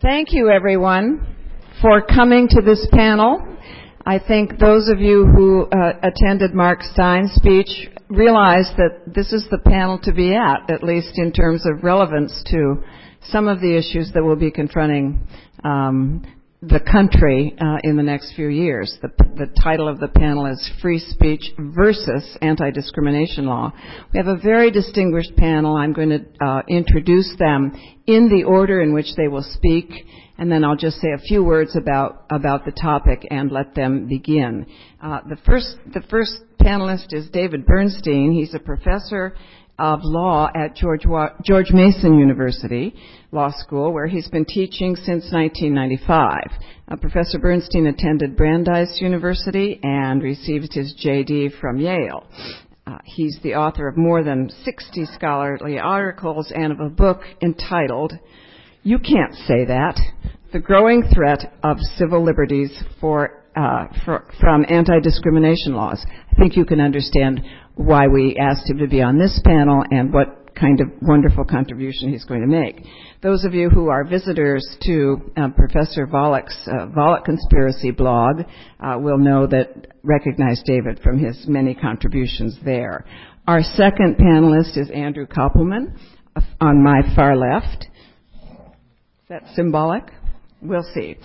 Thank you, everyone, for coming to this panel. I think those of you who attended Mark Stein's speech realize that this is the panel to be at least in terms of relevance to some of the issues that will be confronting the country in the next few years. The title of the panel is Free Speech versus Anti-Discrimination Law. We have a very distinguished panel. I'm going to introduce them in the order in which they will speak, and then I'll just say a few words about the topic and let them begin. The first panelist is David Bernstein. He's a professor of law at George Mason University Law School, where he's been teaching since 1995. Professor Bernstein attended Brandeis University and received his J.D. from Yale. He's the author of more than 60 scholarly articles and of a book entitled "You Can't Say That: The Growing Threat of Civil Liberties from Anti-Discrimination Laws." I think you can understand why we asked him to be on this panel and what kind of wonderful contribution he's going to make. Those of you who are visitors to Professor Volok's Volok Conspiracy blog will recognize David from his many contributions there. Our second panelist is Andrew Koppelman on my far left. Is that symbolic? We'll see.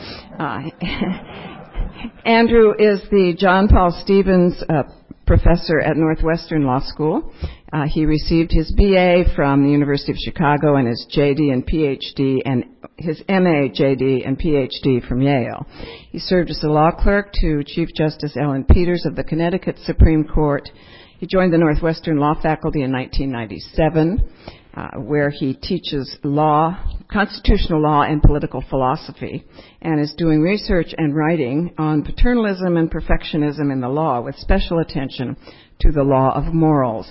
Andrew is the John Paul Stevens professor at Northwestern Law School. He received his BA from the University of Chicago and his JD and PhD and his MA, JD, and PhD from Yale. He served as a law clerk to Chief Justice Ellen Peters of the Connecticut Supreme Court. He joined the Northwestern Law Faculty in 1997, where he teaches law, constitutional law, and political philosophy, and is doing research and writing on paternalism and perfectionism in the law, with special attention to the law of morals.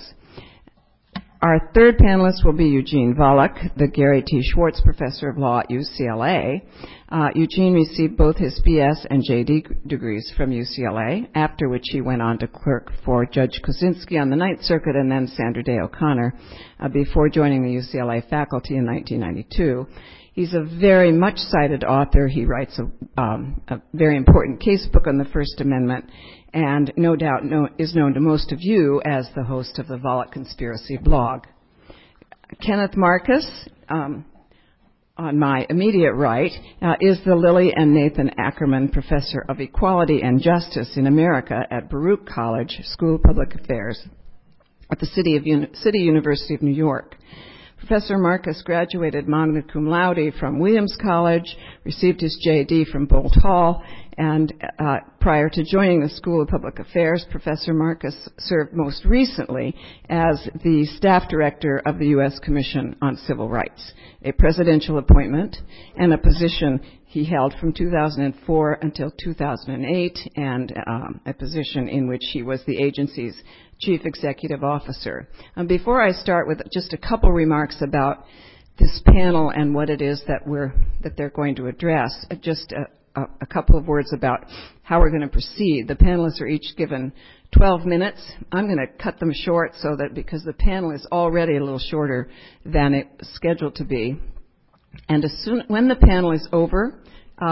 Our third panelist will be Eugene Volok, the Gary T. Schwartz Professor of Law at UCLA. Eugene received both his BS and JD degrees from UCLA, after which he went on to clerk for Judge Kosinski on the Ninth Circuit and then Sandra Day O'Connor before joining the UCLA faculty in 1992. He's a very much cited author. He writes a very important case book on the First Amendment, and no doubt is known to most of you as the host of the Volok Conspiracy blog. Kenneth Marcus, on my immediate right, is the Lily and Nathan Ackerman Professor of Equality and Justice in America at Baruch College School of Public Affairs at the City University of New York. Professor Marcus graduated magna cum laude from Williams College, received his J.D. from Boalt Hall, and prior to joining the School of Public Affairs, Professor Marcus served most recently as the staff director of the U.S. Commission on Civil Rights, a presidential appointment and a position he held from 2004 until 2008, and a position in which he was the agency's chief executive officer. Before I start with just a couple remarks about this panel and what it is that they're going to address, just a couple of words about how we're going to proceed. The panelists are each given 12 minutes. I'm going to cut them short because the panel is already a little shorter than it's scheduled to be. And when the panel is over,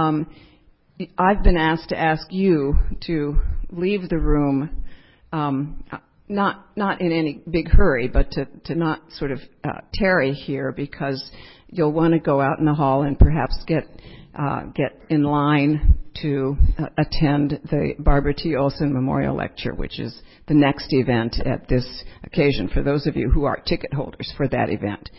I've been asked to ask you to leave the room, not in any big hurry, but to not sort of tarry here, because you'll want to go out in the hall and perhaps get in line to attend the Barbara T. Olson Memorial Lecture, which is the next event at this occasion, for those of you who are ticket holders for that event.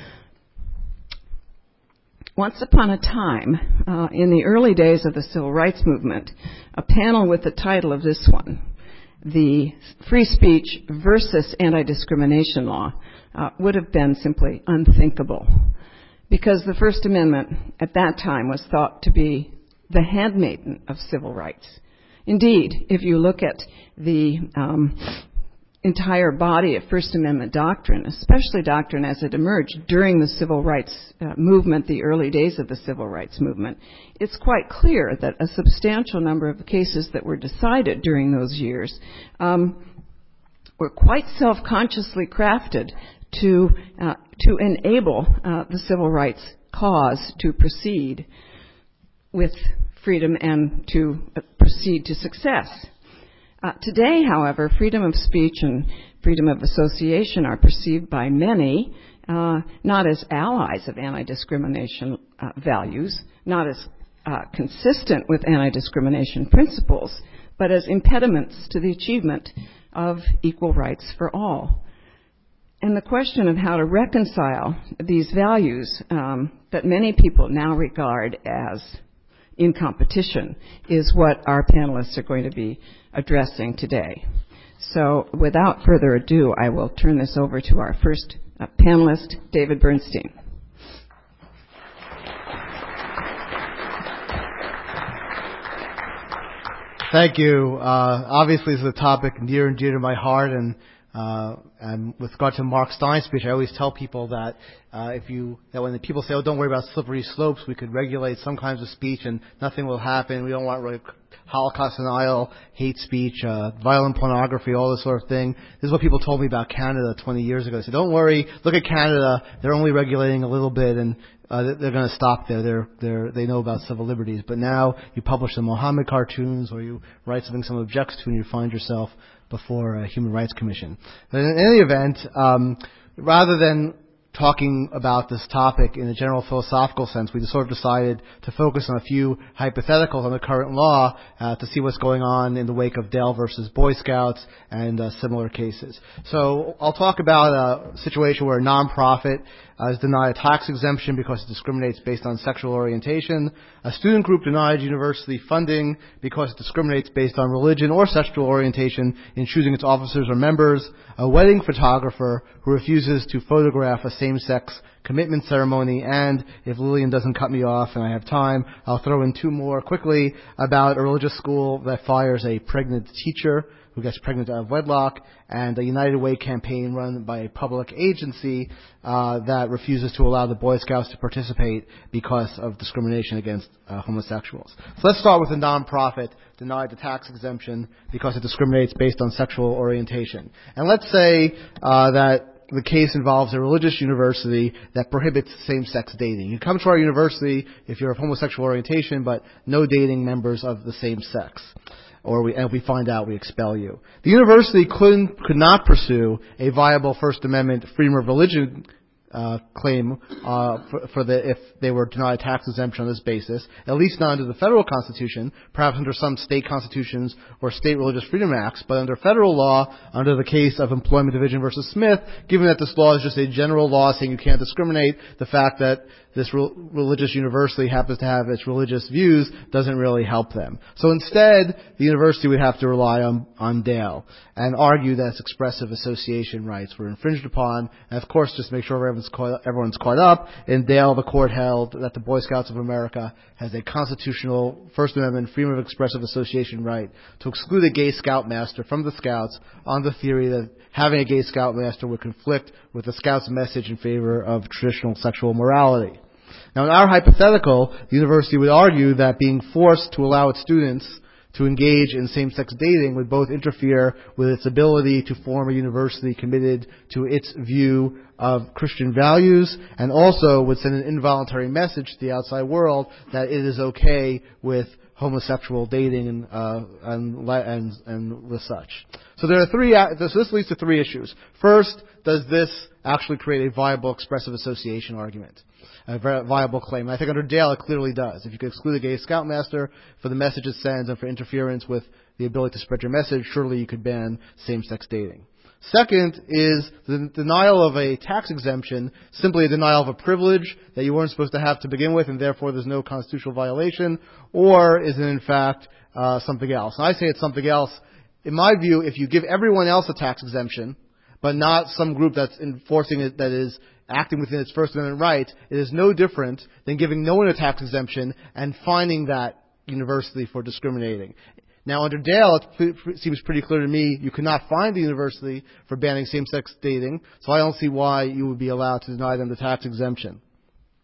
Once upon a time, in the early days of the Civil Rights Movement, a panel with the title of this one, the Free Speech versus Anti-Discrimination Law, would have been simply unthinkable, because the First Amendment at that time was thought to be the handmaiden of civil rights. Indeed, if you look at the entire body of First Amendment doctrine, especially doctrine as it emerged during the Civil Rights Movement, the early days of the Civil Rights Movement, it's quite clear that a substantial number of cases that were decided during those years were quite self-consciously crafted to enable the civil rights cause to proceed. with freedom and to proceed to success. Today, however, freedom of speech and freedom of association are perceived by many not as allies of anti-discrimination values, not as consistent with anti-discrimination principles, but as impediments to the achievement of equal rights for all. And the question of how to reconcile these values that many people now regard as in competition is what our panelists are going to be addressing today. So without further ado, I will turn this over to our first panelist, David Bernstein. Thank you. Obviously, this is a topic near and dear to my heart, and with regard to Mark Stein's speech, I always tell people that that when the people say, "Oh, don't worry about slippery slopes, we could regulate some kinds of speech and nothing will happen. We don't want Holocaust denial, hate speech, violent pornography, all this sort of thing." This is what people told me about Canada 20 years ago. They said, "Don't worry, look at Canada. They're only regulating a little bit, and they're going to stop there. They know about civil liberties." But now you publish the Mohammed cartoons, or you write something someone objects to, and you find yourself before a Human Rights Commission. But in any event, rather than talking about this topic in a general philosophical sense, we just sort of decided to focus on a few hypotheticals on the current law to see what's going on in the wake of Dale versus Boy Scouts and similar cases. So I'll talk about a situation where a nonprofit is denied a tax exemption because it discriminates based on sexual orientation. A student group denied university funding because it discriminates based on religion or sexual orientation in choosing its officers or members. A wedding photographer who refuses to photograph a same-sex commitment ceremony. And if Lillian doesn't cut me off and I have time, I'll throw in two more quickly about a religious school that fires a pregnant teacher who gets pregnant out of wedlock, and a United Way campaign run by a public agency that refuses to allow the Boy Scouts to participate because of discrimination against homosexuals. So let's start with a nonprofit denied the tax exemption because it discriminates based on sexual orientation. And let's say that the case involves a religious university that prohibits same-sex dating. You come to our university if you're of homosexual orientation, but no dating members of the same sex. And we find out, we expel you. The university could not pursue a viable First Amendment freedom of religion claim if they were denied tax exemption on this basis, at least not under the federal constitution, perhaps under some state constitutions or state religious freedom acts, but under federal law, under the case of Employment Division versus Smith, given that this law is just a general law saying you can't discriminate, the fact that this religious university happens to have its religious views doesn't really help them. So instead, the university would have to rely on Dale and argue that its expressive association rights were infringed upon. And of course, just to make sure everyone's caught up, in Dale, the court held that the Boy Scouts of America has a constitutional First Amendment freedom of expressive association right to exclude a gay scoutmaster from the Scouts on the theory that having a gay scoutmaster would conflict with the Scouts' message in favor of traditional sexual morality. Now, in our hypothetical, the university would argue that being forced to allow its students to engage in same-sex dating would both interfere with its ability to form a university committed to its view of Christian values, and also would send an involuntary message to the outside world that it is okay with homosexual dating and the such. So there are this leads to three issues. First, does this actually create a viable expressive association argument? A viable claim. I think under Dale it clearly does. If you could exclude a gay scoutmaster for the message it sends and for interference with the ability to spread your message, surely you could ban same-sex dating. Second is the denial of a tax exemption, simply a denial of a privilege that you weren't supposed to have to begin with, and therefore there's no constitutional violation, or is it in fact something else? And I say it's something else. In my view, if you give everyone else a tax exemption, but not some group that's enforcing it that is acting within its First Amendment rights, it is no different than giving no one a tax exemption and fining that university for discriminating. Now, under Dale, it seems pretty clear to me you could not fine the university for banning same-sex dating, so I don't see why you would be allowed to deny them the tax exemption.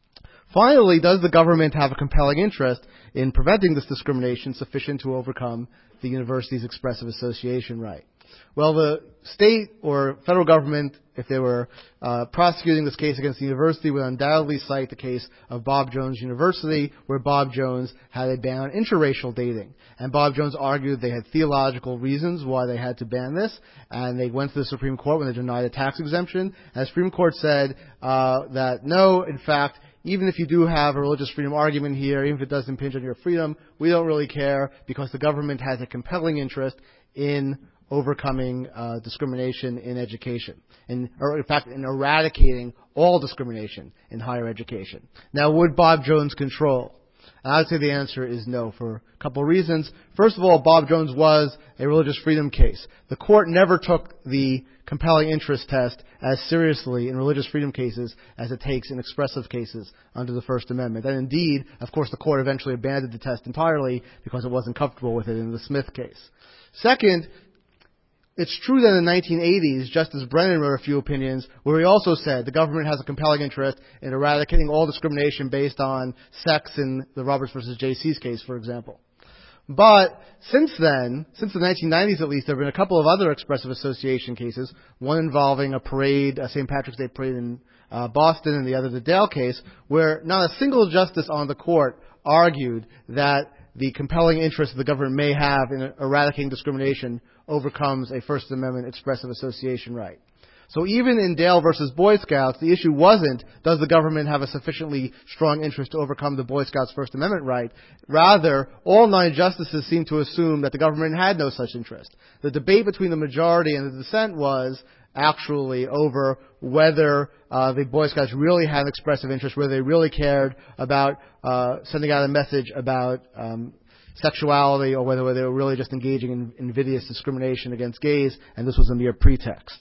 Finally, does the government have a compelling interest in preventing this discrimination sufficient to overcome the university's expressive association right? Well, the state or federal government, if they were prosecuting this case against the university, would undoubtedly cite the case of Bob Jones University, where Bob Jones had a ban on interracial dating. And Bob Jones argued they had theological reasons why they had to ban this, and they went to the Supreme Court when they denied a tax exemption. And the Supreme Court said that no, in fact, even if you do have a religious freedom argument here, even if it does impinge on your freedom, we don't really care because the government has a compelling interest in overcoming discrimination in education, or in fact, in eradicating all discrimination in higher education. Now, would Bob Jones control? And I would say the answer is no for a couple of reasons. First of all, Bob Jones was a religious freedom case. The court never took the compelling interest test as seriously in religious freedom cases as it takes in expressive cases under the First Amendment. And indeed, of course, the court eventually abandoned the test entirely because it wasn't comfortable with it in the Smith case. Second, it's true that in the 1980s, Justice Brennan wrote a few opinions where he also said the government has a compelling interest in eradicating all discrimination based on sex in the Roberts versus J.C.'s case, for example. But since then, since the 1990s at least, there have been a couple of other expressive association cases, one involving a parade, a St. Patrick's Day parade in Boston, and the other the Dale case, where not a single justice on the court argued that the compelling interest the government may have in eradicating discrimination overcomes a First Amendment expressive association right. So even in Dale versus Boy Scouts, the issue wasn't, does the government have a sufficiently strong interest to overcome the Boy Scouts' First Amendment right? Rather, all 9 justices seemed to assume that the government had no such interest. The debate between the majority and the dissent was actually over whether the Boy Scouts really had an expressive interest, whether they really cared about sending out a message about sexuality, or whether they were really just engaging in invidious discrimination against gays, and this was a mere pretext.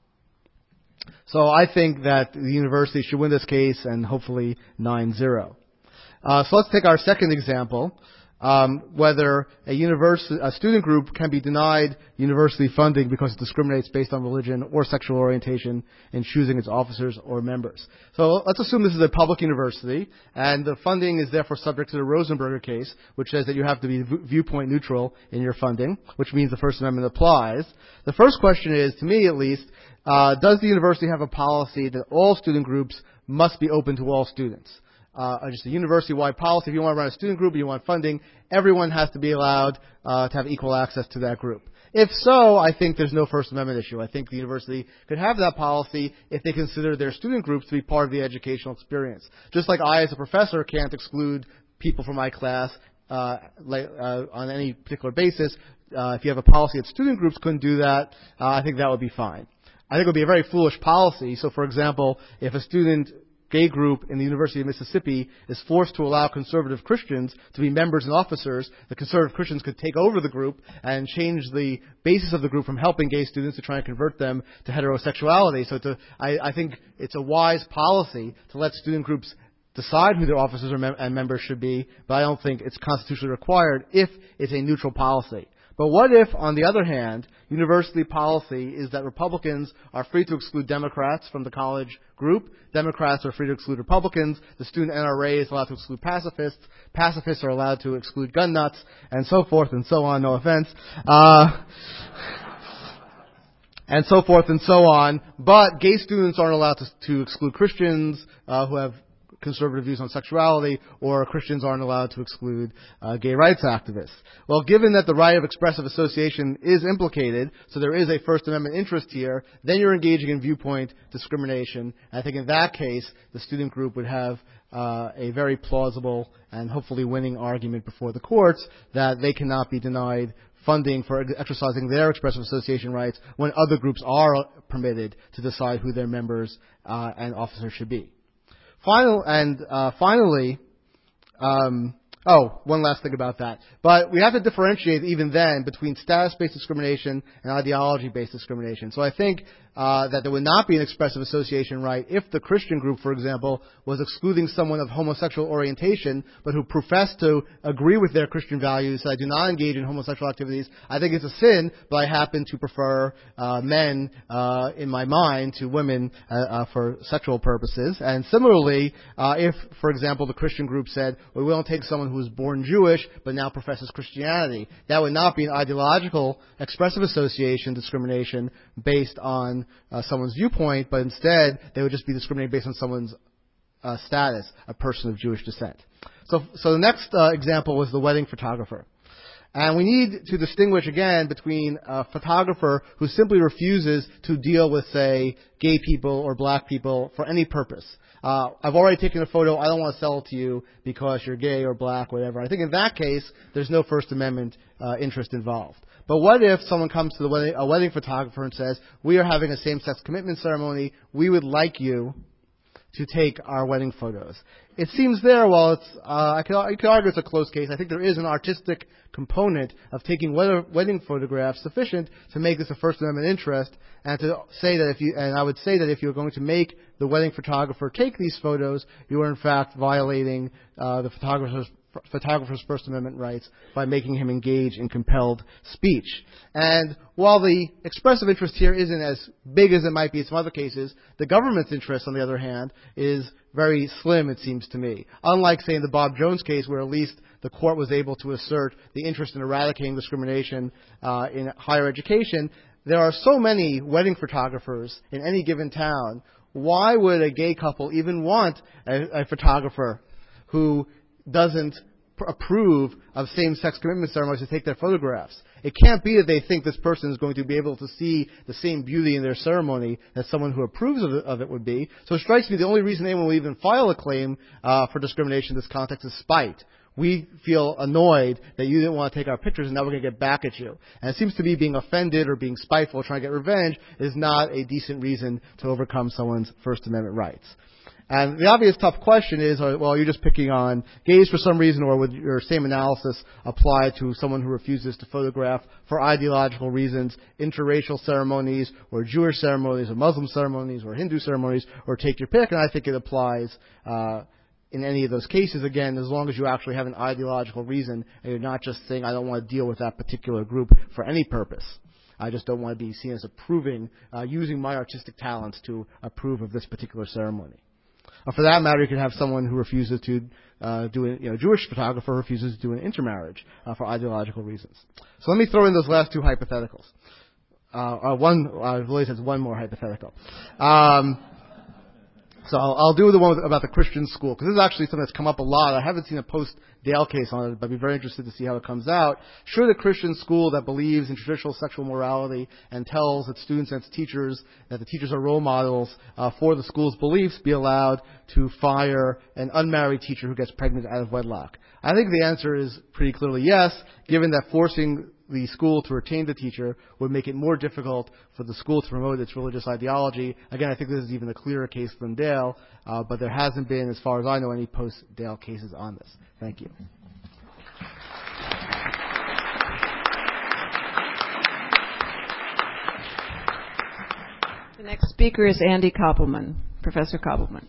So I think that the university should win this case, and hopefully 9-0. So let's take our second example, whether a student group can be denied university funding because it discriminates based on religion or sexual orientation in choosing its officers or members. So let's assume this is a public university, and the funding is therefore subject to the Rosenberger case, which says that you have to be viewpoint neutral in your funding, which means the First Amendment applies. The first question is, to me at least, does the university have a policy that all student groups must be open to all students? Just a university-wide policy. If you want to run a student group, you want funding, everyone has to be allowed to have equal access to that group. If so, I think there's no First Amendment issue. I think the university could have that policy if they consider their student groups to be part of the educational experience. Just like I, as a professor, can't exclude people from my class on any particular basis. If you have a policy that student groups couldn't do that, I think that would be fine. I think it would be a very foolish policy. So, for example, if a student gay group in the University of Mississippi is forced to allow conservative Christians to be members and officers, the conservative Christians could take over the group and change the basis of the group from helping gay students to try and convert them to heterosexuality. So I think it's a wise policy to let student groups decide who their officers and members should be, but I don't think it's constitutionally required if it's a neutral policy. But what if, on the other hand, university policy is that Republicans are free to exclude Democrats from the college group, Democrats are free to exclude Republicans, the student NRA is allowed to exclude pacifists, pacifists are allowed to exclude gun nuts, and so forth and so on, no offense. And so forth and so on. But gay students aren't allowed to exclude Christians who have conservative views on sexuality, or Christians aren't allowed to exclude gay rights activists. Well, given that the right of expressive association is implicated, so there is a First Amendment interest here, then you're engaging in viewpoint discrimination. And I think in that case, the student group would have a very plausible and hopefully winning argument before the courts that they cannot be denied funding for exercising their expressive association rights when other groups are permitted to decide who their members and officers should be. Finally, Oh, one last thing about that. But we have to differentiate even then between status-based discrimination and ideology-based discrimination. So I think that there would not be an expressive association right if the Christian group, for example, was excluding someone of homosexual orientation, but who professed to agree with their Christian values, so I do not engage in homosexual activities. I think it's a sin, but I happen to prefer men in my mind to women for sexual purposes. And similarly, if, for example, the Christian group said, well, we don't take someone who was born Jewish but now professes Christianity, that would not be an ideological expressive association discrimination based on someone's viewpoint, but instead they would just be discriminating based on someone's status, a person of Jewish descent. So the next example was the wedding photographer. And we need to distinguish again between a photographer who simply refuses to deal with, say, gay people or black people for any purpose. I've already taken a photo. I don't want to sell it to you because you're gay or black, whatever. I think in that case, there's no First Amendment interest involved. But what if someone comes to a wedding photographer and says, we are having a same-sex commitment ceremony. We would like you to take our wedding photos. It seems there, while it's, I could argue it's a close case, I think there is an artistic component of taking wedding photographs sufficient to make this a First Amendment interest, and to say that I would say that if you're going to make the wedding photographer take these photos, you are in fact violating the photographer's First Amendment rights by making him engage in compelled speech. And while the expressive interest here isn't as big as it might be in some other cases, the government's interest, on the other hand, is very slim, it seems to me. Unlike, say, in the Bob Jones case, where at least the court was able to assert the interest in eradicating discrimination in higher education, there are so many wedding photographers in any given town. Why would a gay couple even want a photographer who doesn't approve of same-sex commitment ceremonies to take their photographs? It can't be that they think this person is going to be able to see the same beauty in their ceremony as someone who approves of it would be. So it strikes me the only reason anyone will even file a claim for discrimination in this context is spite. We feel annoyed that you didn't want to take our pictures, and now we're going to get back at you. And it seems to me being offended or being spiteful, trying to get revenge, is not a decent reason to overcome someone's First Amendment rights. And the obvious tough question is, well, you're just picking on gays for some reason, or would your same analysis apply to someone who refuses to photograph for ideological reasons interracial ceremonies, or Jewish ceremonies, or Muslim ceremonies, or Hindu ceremonies, or take your pick? And I think it applies in any of those cases, again, as long as you actually have an ideological reason, and you're not just saying, I don't want to deal with that particular group for any purpose. I just don't want to be seen as approving, using my artistic talents to approve of this particular ceremony. For that matter, you could have someone who refuses to Jewish photographer refuses to do an intermarriage for ideological reasons. So let me throw in those last two hypotheticals. Willie has one more hypothetical. So I'll do the one about the Christian school, because this is actually something that's come up a lot. I haven't seen a post-Dale case on it, but I'd be very interested to see how it comes out. Should a Christian school that believes in traditional sexual morality and tells its students and its teachers that the teachers are role models for the school's beliefs be allowed to fire an unmarried teacher who gets pregnant out of wedlock? I think the answer is pretty clearly yes, given that forcing the school to retain the teacher would make it more difficult for the school to promote its religious ideology. Again, I think this is even a clearer case than Dale, but there hasn't been, as far as I know, any post-Dale cases on this. Thank you. The next speaker is Andy Koppelman, Professor Koppelman.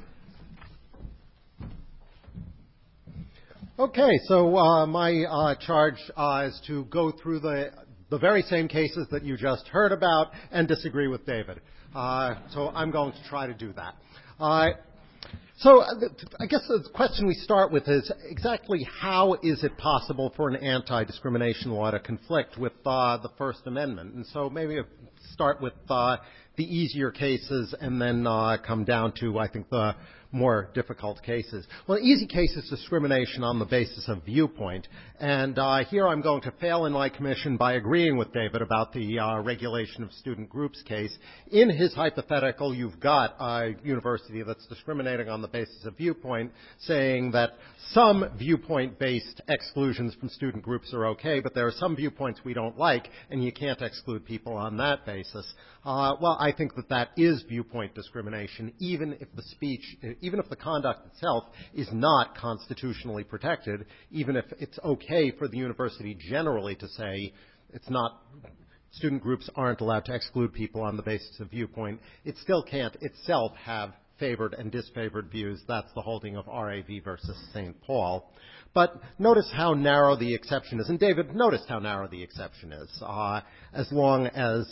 Okay, so my charge is to go through the very same cases that you just heard about and disagree with David. So I'm going to try to do that. So I guess the question we start with is exactly how is it possible for an anti-discrimination law to conflict with the First Amendment? And so maybe start with the easier cases and then come down to, I think, the more difficult cases. Well, the easy case is discrimination on the basis of viewpoint. And here I'm going to fail in my commission by agreeing with David about the regulation of student groups case. In his hypothetical, you've got a university that's discriminating on the basis of viewpoint, saying that some viewpoint-based exclusions from student groups are okay, but there are some viewpoints we don't like, and you can't exclude people on that basis. Well, I think that is viewpoint discrimination, even if the speech, even if the conduct itself is not constitutionally protected, even if it's okay for the university generally to say it's not, student groups aren't allowed to exclude people on the basis of viewpoint, it still can't itself have favored and disfavored views. That's the holding of RAV versus St. Paul. But notice how narrow the exception is. And David, notice how narrow the exception is. As long as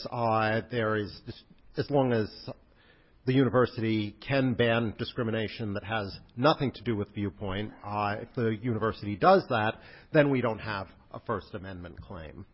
the university can ban discrimination that has nothing to do with viewpoint, if the university does that, then we don't have a First Amendment claim.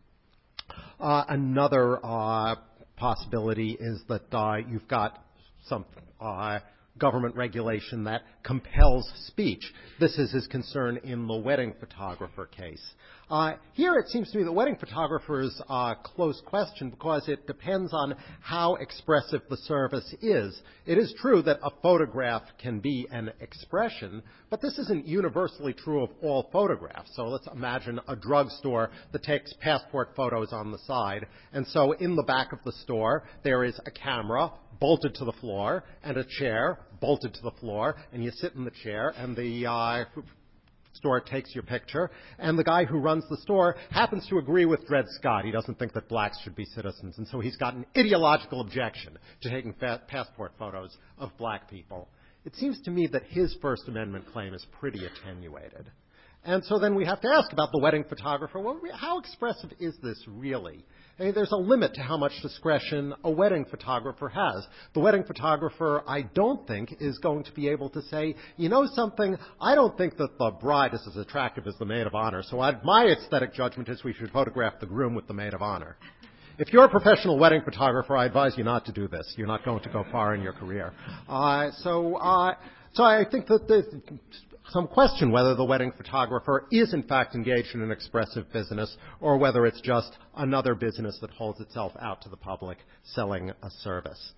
Another possibility is that you've got some government regulation that compels speech. This is his concern in the wedding photographer case. Here it seems to me the wedding photographer is a close question because it depends on how expressive the service is. It is true that a photograph can be an expression, but this isn't universally true of all photographs. So let's imagine a drugstore that takes passport photos on the side. And so in the back of the store, there is a camera bolted to the floor and a chair bolted to the floor, and you sit in the chair, and the store takes your picture, and the guy who runs the store happens to agree with Dred Scott. He doesn't think that blacks should be citizens, and so he's got an ideological objection to taking passport photos of black people. It seems to me that his First Amendment claim is pretty attenuated. And so then we have to ask about the wedding photographer. Well, how expressive is this really? I mean, there's a limit to how much discretion a wedding photographer has. The wedding photographer, I don't think, is going to be able to say, you know something, I don't think that the bride is as attractive as the maid of honor, so my aesthetic judgment is we should photograph the groom with the maid of honor. If you're a professional wedding photographer, I advise you not to do this. You're not going to go far in your career. So I think that there's some question whether the wedding photographer is in fact engaged in an expressive business or whether it's just another business that holds itself out to the public selling a service.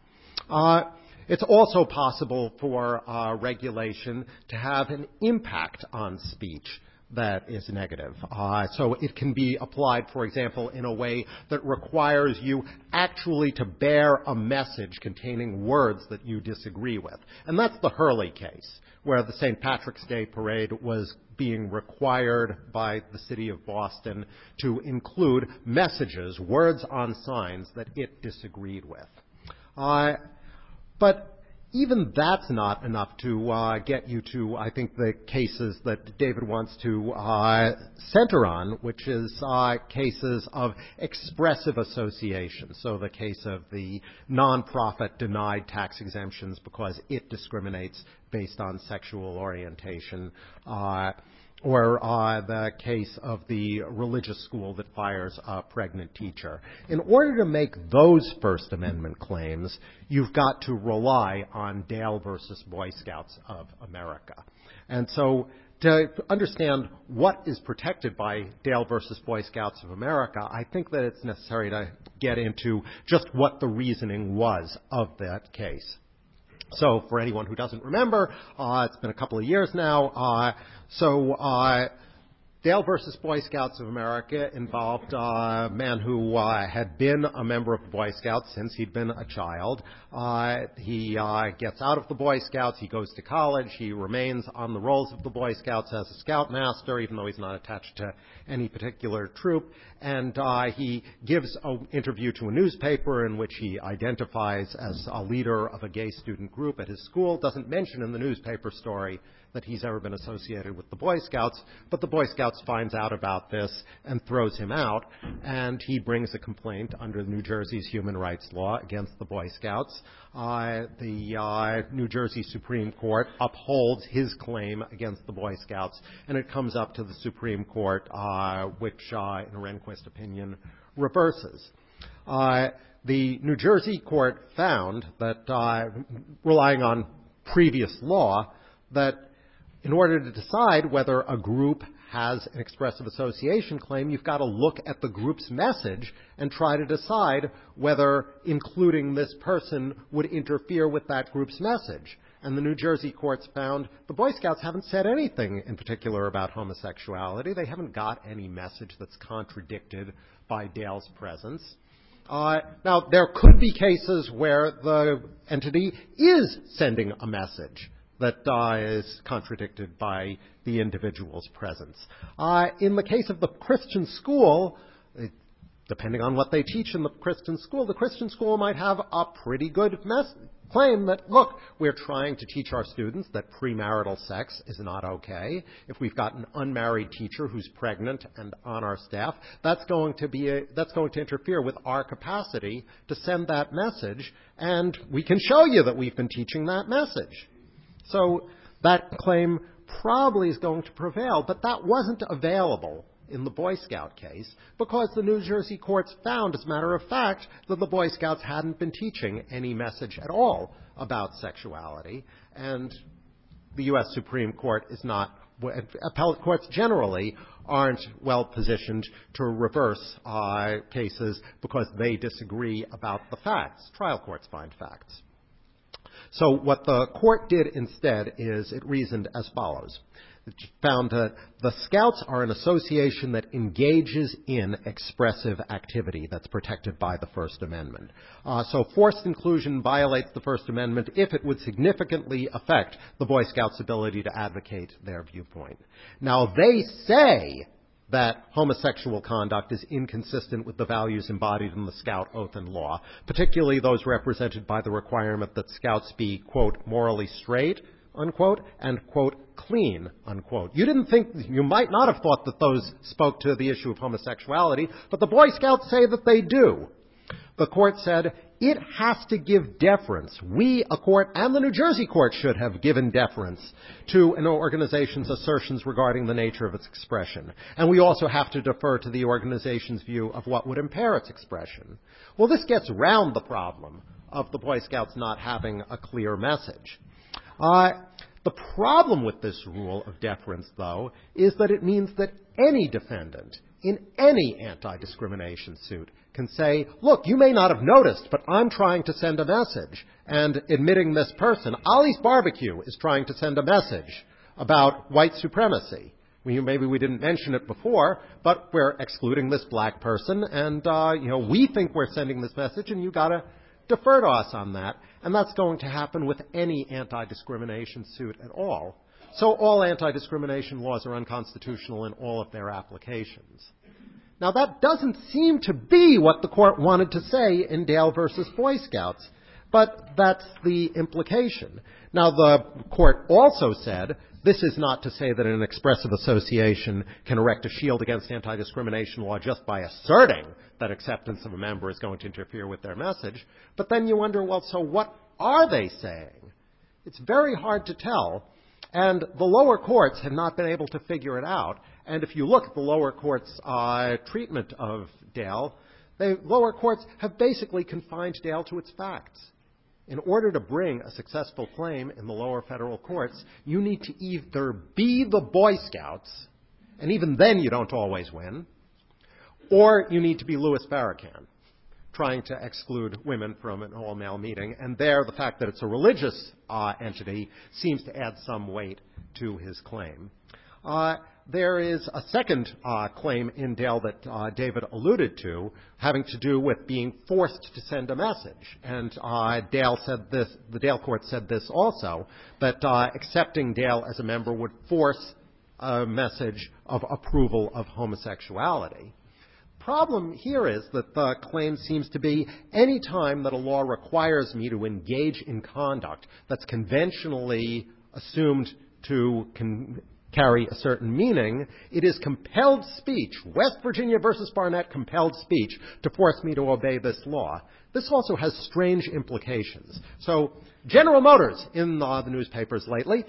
It's also possible for regulation to have an impact on speech that is negative. So it can be applied, for example, in a way that requires you actually to bear a message containing words that you disagree with. And that's the Hurley case, where the St. Patrick's Day parade was being required by the city of Boston to include messages, words on signs that it disagreed with. But even that's not enough to get you to, I think, the cases that David wants to center on, which is cases of expressive association. So the case of the nonprofit denied tax exemptions because it discriminates based on sexual orientation, or the case of the religious school that fires a pregnant teacher. In order to make those First Amendment claims, you've got to rely on Dale versus Boy Scouts of America. And so to understand what is protected by Dale versus Boy Scouts of America, I think that it's necessary to get into just what the reasoning was of that case. So for anyone who doesn't remember, it's been a couple of years now. Dale versus Boy Scouts of America involved a man who had been a member of the Boy Scouts since he'd been a child. He gets out of the Boy Scouts. He goes to college. He remains on the rolls of the Boy Scouts as a scoutmaster, even though he's not attached to any particular troop. And he gives an interview to a newspaper in which he identifies as a leader of a gay student group at his school. Doesn't mention in the newspaper story that he's ever been associated with the Boy Scouts, but the Boy Scouts finds out about this and throws him out, and he brings a complaint under New Jersey's human rights law against the Boy Scouts. The New Jersey Supreme Court upholds his claim against the Boy Scouts, and it comes up to the Supreme Court, which, in a Rehnquist opinion, reverses. The New Jersey court found that, relying on previous law, that in order to decide whether a group has an expressive association claim, you've got to look at the group's message and try to decide whether including this person would interfere with that group's message. And the New Jersey courts found the Boy Scouts haven't said anything in particular about homosexuality. They haven't got any message that's contradicted by Dale's presence. Now, there could be cases where the entity is sending a message that is contradicted by the individual's presence. In the case of the Christian school, depending on what they teach in the Christian school might have a pretty good claim that, look, we're trying to teach our students that premarital sex is not okay. If we've got an unmarried teacher who's pregnant and on our staff, that's going to interfere with our capacity to send that message, and we can show you that we've been teaching that message. So that claim probably is going to prevail, but that wasn't available in the Boy Scout case because the New Jersey courts found, as a matter of fact, that the Boy Scouts hadn't been teaching any message at all about sexuality, and the U.S. Supreme Court is not, appellate courts generally aren't well positioned to reverse cases because they disagree about the facts. Trial courts find facts. So what the court did instead is it reasoned as follows. It found that the Scouts are an association that engages in expressive activity that's protected by the First Amendment. So forced inclusion violates the First Amendment if it would significantly affect the Boy Scouts' ability to advocate their viewpoint. Now, they say that homosexual conduct is inconsistent with the values embodied in the Scout oath and law, particularly those represented by the requirement that Scouts be, quote, morally straight, unquote, and, quote, clean, unquote. You might not have thought that those spoke to the issue of homosexuality, but the Boy Scouts say that they do. The court said it has to give deference. We, a court, and the New Jersey court should have given deference to an organization's assertions regarding the nature of its expression. And we also have to defer to the organization's view of what would impair its expression. Well, this gets around the problem of the Boy Scouts not having a clear message. The problem with this rule of deference, though, is that it means that any defendant in any anti-discrimination suit can say, look, you may not have noticed, but I'm trying to send a message. And admitting this person, Ollie's Barbecue, is trying to send a message about white supremacy. Maybe we didn't mention it before, but we're excluding this black person, and we think we're sending this message, and you got to defer to us on that. And that's going to happen with any anti-discrimination suit at all. So all anti-discrimination laws are unconstitutional in all of their applications. Now, that doesn't seem to be what the court wanted to say in Dale versus Boy Scouts, but that's the implication. Now, the court also said this is not to say that an expressive association can erect a shield against anti-discrimination law just by asserting that acceptance of a member is going to interfere with their message. But then you wonder, well, so what are they saying? It's very hard to tell. And the lower courts have not been able to figure it out. And if you look at the lower courts' treatment of Dale, the lower courts have basically confined Dale to its facts. In order to bring a successful claim in the lower federal courts, you need to either be the Boy Scouts, and even then you don't always win, or you need to be Louis Farrakhan, trying to exclude women from an all-male meeting. And there, the fact that it's a religious entity seems to add some weight to his claim. There is a second claim in Dale that David alluded to, having to do with being forced to send a message. And Dale said this, the Dale court said this also, that accepting Dale as a member would force a message of approval of homosexuality. Problem here is that the claim seems to be any time that a law requires me to engage in conduct that's conventionally assumed to carry a certain meaning, it is compelled speech, West Virginia versus Barnett compelled speech, to force me to obey this law. This also has strange implications. So General Motors in the newspapers lately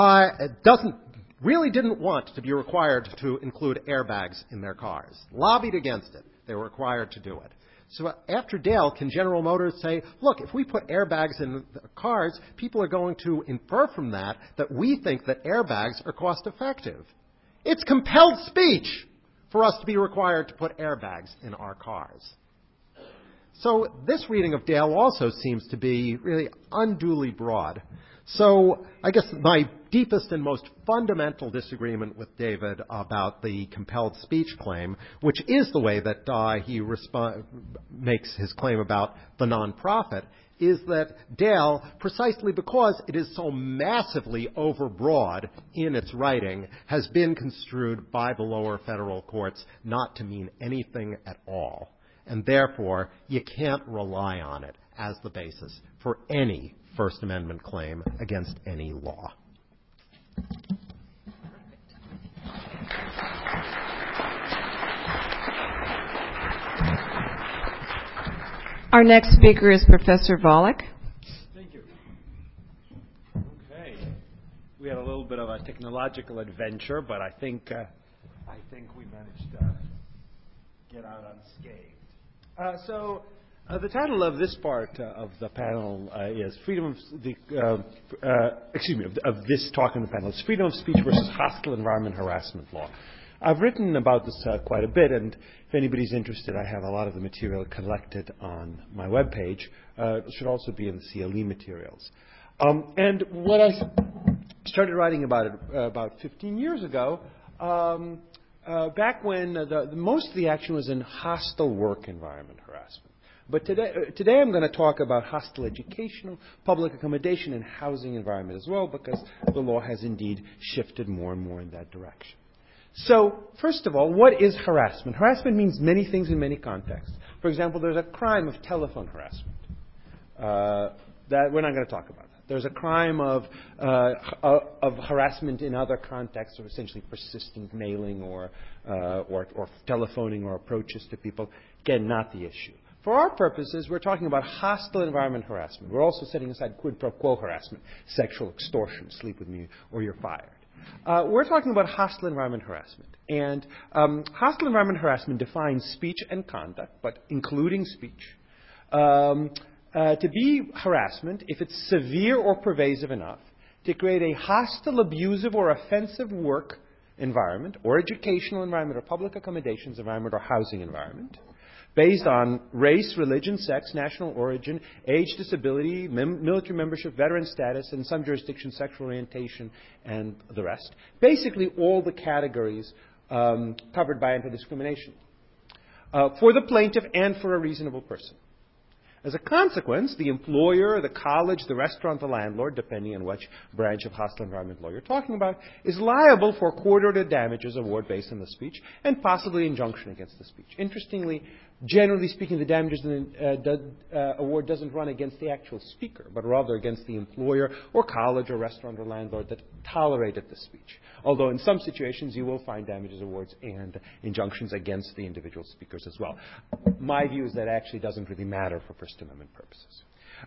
really didn't want to be required to include airbags in their cars. Lobbied against it. They were required to do it. So after Dale, can General Motors say, look, if we put airbags in the cars, people are going to infer from that we think that airbags are cost effective. It's compelled speech for us to be required to put airbags in our cars. So this reading of Dale also seems to be really unduly broad. So I guess my deepest and most fundamental disagreement with David about the compelled speech claim, which is the way that he makes his claim about the nonprofit, is that Dale, precisely because it is so massively overbroad in its writing, has been construed by the lower federal courts not to mean anything at all. And therefore, you can't rely on it as the basis for any First Amendment claim against any law. Our next speaker is Professor Volek. Thank you. Okay. We had a little bit of a technological adventure, but I think we managed to get out unscathed. So the title of this part of the panel is freedom of this talk in the panel is Freedom of Speech versus Hostile Environment Harassment Law. I've written about this quite a bit, and if anybody's interested, I have a lot of the material collected on my webpage. It should also be in the CLE materials. And what I started writing about it about 15 years ago, back when most of the action was in hostile work environment harassment. But today I'm going to talk about hostile educational, public accommodation, and housing environment as well, because the law has indeed shifted more and more in that direction. So, first of all, what is harassment? Harassment means many things in many contexts. For example, there's a crime of telephone harassment. That we're not going to talk about that. There's a crime of harassment in other contexts, or essentially persistent mailing or telephoning or approaches to people. Again, not the issue. For our purposes, we're talking about hostile environment harassment. We're also setting aside quid pro quo harassment, sexual extortion, sleep with me, or you're fired. We're talking about hostile environment harassment. And hostile environment harassment defines speech and conduct, but including speech, to be harassment if it's severe or pervasive enough to create a hostile, abusive, or offensive work environment, or educational environment, or public accommodations environment, or housing environment, based on race, religion, sex, national origin, age, disability, military membership, veteran status, in some jurisdictions, sexual orientation, and the rest. Basically, all the categories covered by anti-discrimination for the plaintiff and for a reasonable person. As a consequence, the employer, the college, the restaurant, the landlord, depending on which branch of hostile environment law you're talking about, is liable for court-ordered damages award based on the speech and possibly injunction against the speech. Interestingly, generally speaking, the damages award doesn't run against the actual speaker, but rather against the employer or college or restaurant or landlord that tolerated the speech. Although in some situations you will find damages awards and injunctions against the individual speakers as well. My view is that actually doesn't really matter for First Amendment purposes.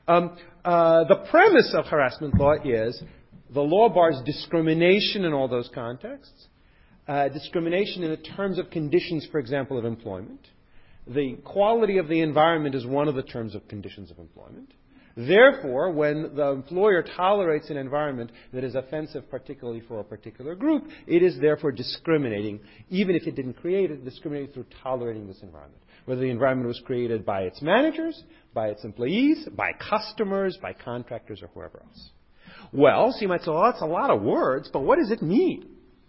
The premise of harassment law is the law bars discrimination in all those contexts, discrimination in the terms of conditions, for example, of employment. The quality of the environment is one of the terms of conditions of employment. Therefore, when the employer tolerates an environment that is offensive, particularly for a particular group, it is therefore discriminating, even if it didn't create it, discriminating through tolerating this environment. Whether the environment was created by its managers, by its employees, by customers, by contractors, or whoever else. Well, so you might say, well, that's a lot of words, but what does it mean?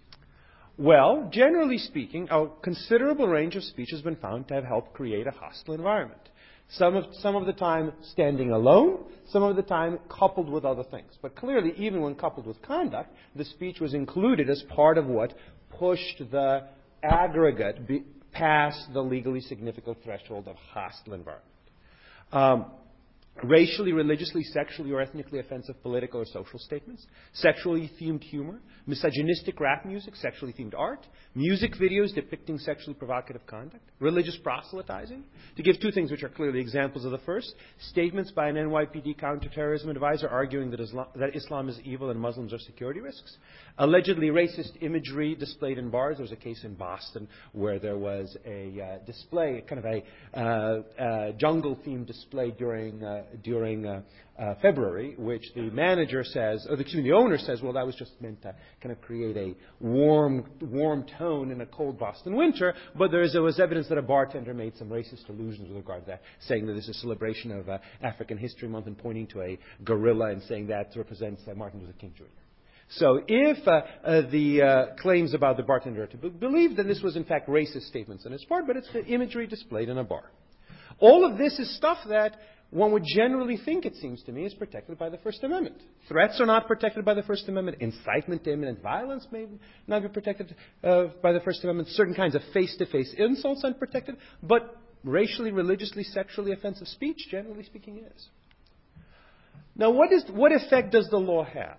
Well, generally speaking, a considerable range of speech has been found to have helped create a hostile environment. Some of the time standing alone, some of the time coupled with other things. But clearly, even when coupled with conduct, the speech was included as part of what pushed the aggregate past the legally significant threshold of hostile environment. Racially, religiously, sexually, or ethnically offensive political or social statements, sexually themed humor, misogynistic rap music, sexually themed art, music videos depicting sexually provocative conduct, religious proselytizing. To give two things which are clearly examples of the first, statements by an NYPD counterterrorism advisor arguing that Islam is evil and Muslims are security risks, allegedly racist imagery displayed in bars. There was a case in Boston where there was a display, kind of a jungle-themed display during February, which the manager says, or the owner says, well, that was just meant to kind of create a warm tone in a cold Boston winter, but there was evidence that a bartender made some racist allusions with regard to that, saying that this is a celebration of African History Month and pointing to a gorilla and saying that represents Martin Luther King Jr. So if the claims about the bartender are to be believed, then this was in fact racist statements on his part, but it's the imagery displayed in a bar. All of this is stuff that one would generally think, it seems to me, is protected by the First Amendment. Threats are not protected by the First Amendment. Incitement to imminent violence may not be protected by the First Amendment. Certain kinds of face-to-face insults aren't protected. But racially, religiously, sexually offensive speech, generally speaking, is. Now, what effect does the law have?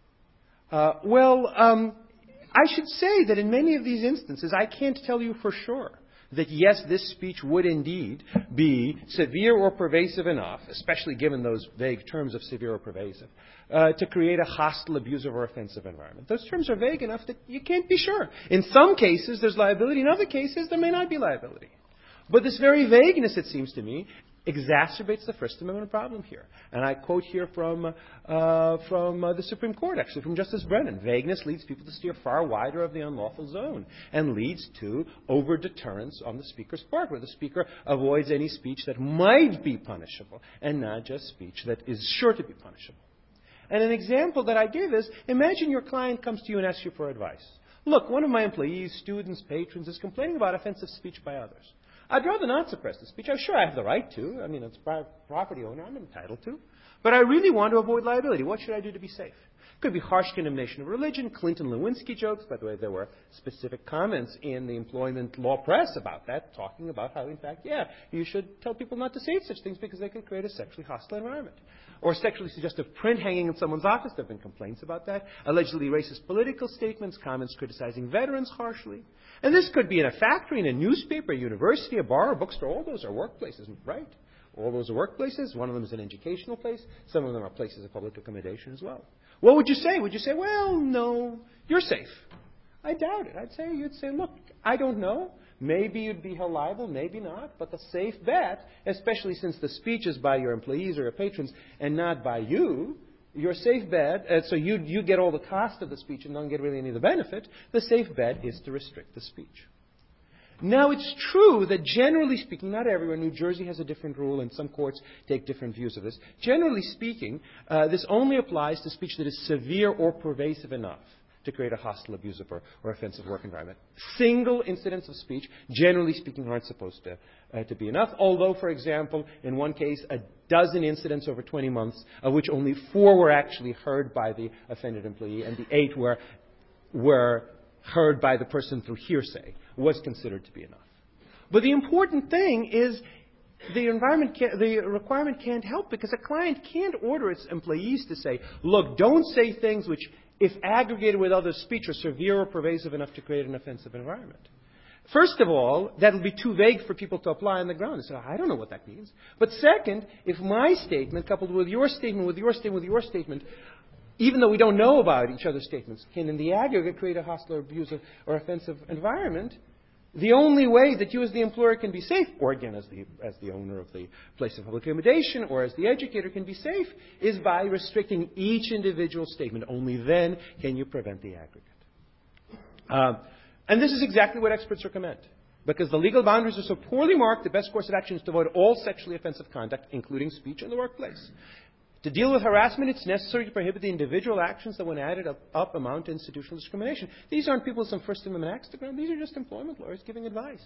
I should say that in many of these instances, I can't tell you for sure that, yes, this speech would indeed be severe or pervasive enough, especially given those vague terms of severe or pervasive, to create a hostile, abusive, or offensive environment. Those terms are vague enough that you can't be sure. In some cases, there's liability. In other cases, there may not be liability. But this very vagueness, it seems to me, exacerbates the First Amendment problem here. And I quote here from the Supreme Court, actually, from Justice Brennan. Vagueness leads people to steer far wider of the unlawful zone and leads to over-deterrence on the speaker's part, where the speaker avoids any speech that might be punishable and not just speech that is sure to be punishable. And an example that I give is, imagine your client comes to you and asks you for advice. Look, one of my employees, students, patrons, is complaining about offensive speech by others. I'd rather not suppress the speech. I'm sure I have the right to. I mean, it's property owner. I'm entitled to. But I really want to avoid liability. What should I do to be safe? Could be harsh condemnation of religion, Clinton-Lewinsky jokes. By the way, there were specific comments in the employment law press about that, talking about how, in fact, you should tell people not to say such things because they can create a sexually hostile environment. Or sexually suggestive print hanging in someone's office. There have been complaints about that. Allegedly racist political statements, comments criticizing veterans harshly. And this could be in a factory, in a newspaper, a university, a bar, a bookstore. All those are workplaces, right? All those are workplaces. One of them is an educational place. Some of them are places of public accommodation as well. What would you say? Would you say, well, no, you're safe? I doubt it. You'd say, look, I don't know. Maybe you'd be held liable, maybe not. But the safe bet, especially since the speech is by your employees or your patrons and not by you, your safe bet, so you get all the cost of the speech and don't get really any of the benefit, the safe bet is to restrict the speech. Now, it's true that generally speaking, not everywhere, New Jersey has a different rule and some courts take different views of this. Generally speaking, this only applies to speech that is severe or pervasive enough to create a hostile, abusive, or offensive work environment. Single incidents of speech, generally speaking, aren't supposed to be enough. Although, for example, in one case, a dozen incidents over 20 months, of which only 4 were actually heard by the offended employee, and the 8 were heard by the person through hearsay, was considered to be enough. But the important thing is the requirement can't help, because a client can't order its employees to say, look, don't say things which, if aggregated with other speech, are severe or pervasive enough to create an offensive environment. First of all, that will be too vague for people to apply on the ground. They say, I don't know what that means. But second, if my statement, coupled with your statement, with your statement, with your statement, even though we don't know about each other's statements, can in the aggregate create a hostile or abusive or offensive environment, the only way that you as the employer can be safe, or again as the owner of the place of public accommodation, or as the educator can be safe, is by restricting each individual statement. Only then can you prevent the aggregate. And this is exactly what experts recommend. Because the legal boundaries are so poorly marked, the best course of action is to avoid all sexually offensive conduct, including speech in the workplace. To deal with harassment, it's necessary to prohibit the individual actions that, when added up, amount to institutional discrimination. These aren't people with some First Amendment axe to grind. These are just employment lawyers giving advice.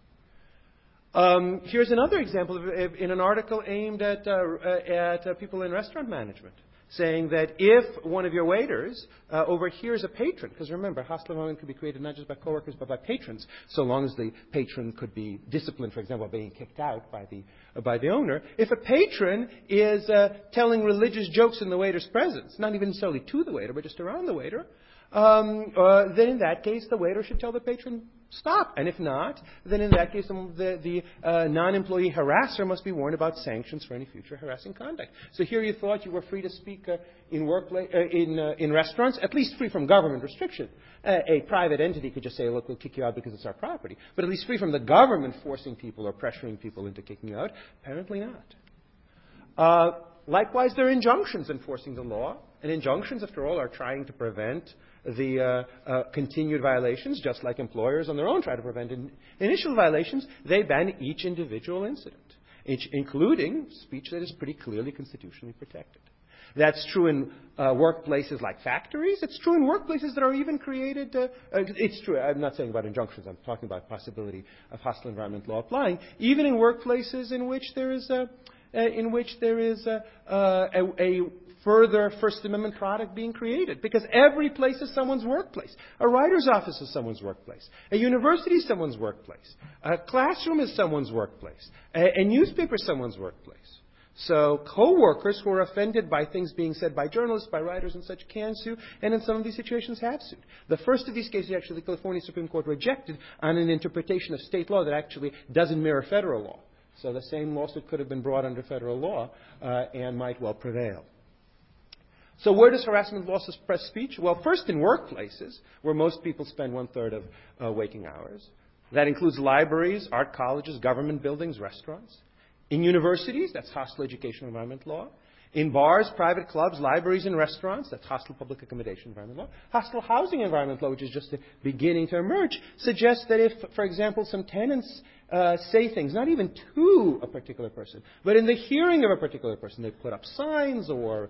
Here's another example in an article aimed at people in restaurant management, saying that if one of your waiters overhears a patron, because remember, hostile environment could be created not just by coworkers but by patrons, so long as the patron could be disciplined, for example, by being kicked out by the owner. If a patron is telling religious jokes in the waiter's presence, not even necessarily to the waiter, but just around the waiter, then in that case, the waiter should tell the patron, stop. And if not, then in that case, the non-employee harasser must be warned about sanctions for any future harassing conduct. So here you thought you were free to speak in restaurants, at least free from government restriction. A private entity could just say, look, we'll kick you out because it's our property. But at least free from the government forcing people or pressuring people into kicking you out? Apparently not. Likewise, there are injunctions enforcing the law. And injunctions, after all, are trying to prevent the continued violations, just like employers on their own try to prevent initial violations. They ban each individual incident, including speech that is pretty clearly constitutionally protected. That's true in workplaces like factories. It's true in workplaces that are even created. It's true. I'm not saying about injunctions. I'm talking about possibility of hostile environment law applying. Even in workplaces in which there is in which there is a further First Amendment product being created. Because every place is someone's workplace. A writer's office is someone's workplace. A university is someone's workplace. A classroom is someone's workplace. A newspaper is someone's workplace. So co-workers who are offended by things being said by journalists, by writers and such can sue, and in some of these situations have sued. The first of these cases, actually, the California Supreme Court rejected on an interpretation of state law that actually doesn't mirror federal law. So the same lawsuit could have been brought under federal law and might well prevail. So where does harassment law suppress speech? Well, first in workplaces, where most people spend 1/3 of waking hours. That includes libraries, art colleges, government buildings, restaurants. In universities, that's hostile educational environment law. In bars, private clubs, libraries, and restaurants, that's hostile public accommodation environment law. Hostile housing environment law, which is just beginning to emerge, suggests that if, for example, some tenants say things, not even to a particular person, but in the hearing of a particular person, they put up signs or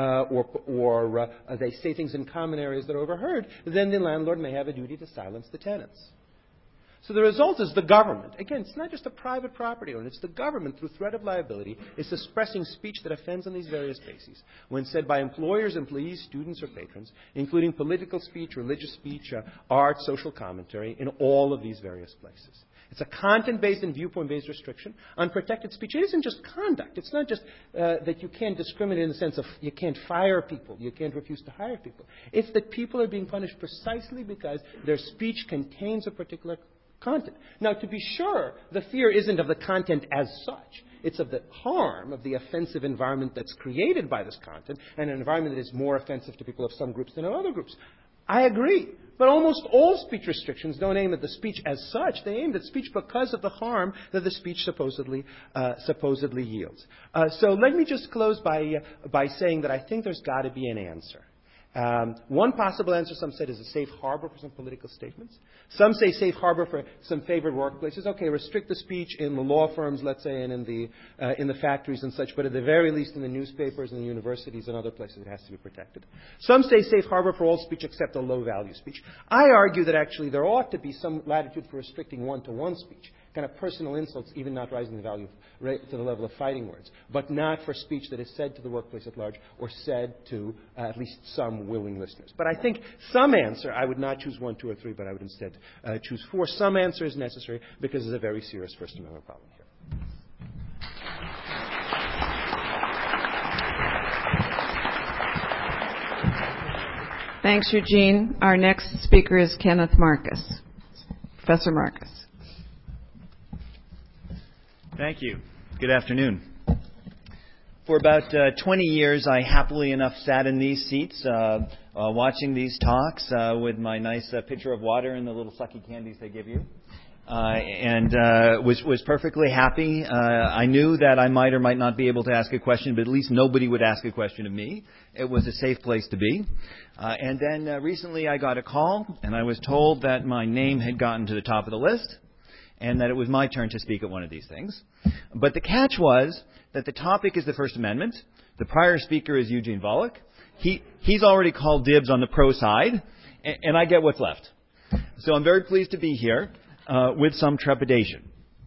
they say things in common areas that are overheard, then the landlord may have a duty to silence the tenants. So the result is the government. Again, it's not just a private property owner. It's the government, through threat of liability, is suppressing speech that offends on these various bases when said by employers, employees, students, or patrons, including political speech, religious speech, art, social commentary, in all of these various places. It's a content-based and viewpoint-based restriction. Unprotected speech, it isn't just conduct. It's not just that you can't discriminate in the sense of you can't fire people, you can't refuse to hire people. It's that people are being punished precisely because their speech contains a particular content. Now, to be sure, the fear isn't of the content as such. It's of the harm of the offensive environment that's created by this content, and an environment that is more offensive to people of some groups than of other groups. I agree. But almost all speech restrictions don't aim at the speech as such. They aim at speech because of the harm that the speech supposedly yields. So let me just close by saying that I think there's got to be an answer. One possible answer, some said, is a safe harbor for some political statements. Some say safe harbor for some favored workplaces. Okay, restrict the speech in the law firms, let's say, and in the factories and such, but at the very least in the newspapers and the universities and other places it has to be protected. Some say safe harbor for all speech except a low-value speech. I argue that actually there ought to be some latitude for restricting one-to-one speech, kind of personal insults, even not rising the value to the level of fighting words, but not for speech that is said to the workplace at large or said to at least some willing listeners. But I think some answer, I would not choose 1, 2, or 3, but I would instead choose 4. Some answer is necessary because there's a very serious First Amendment problem here. Thanks, Eugene. Our next speaker is Kenneth Marcus. Professor Marcus. Thank you. Good afternoon. For about 20 years, I happily enough sat in these seats watching these talks with my nice pitcher of water and the little sucky candies they give you, and was perfectly happy. I knew that I might or might not be able to ask a question, but at least nobody would ask a question of me. It was a safe place to be. And then recently I got a call, and I was told that my name had gotten to the top of the list, and that it was my turn to speak at one of these things. But the catch was that the topic is the First Amendment. The prior speaker is Eugene Volokh. He's already called dibs on the pro side, and I get what's left. So I'm very pleased to be here with some trepidation.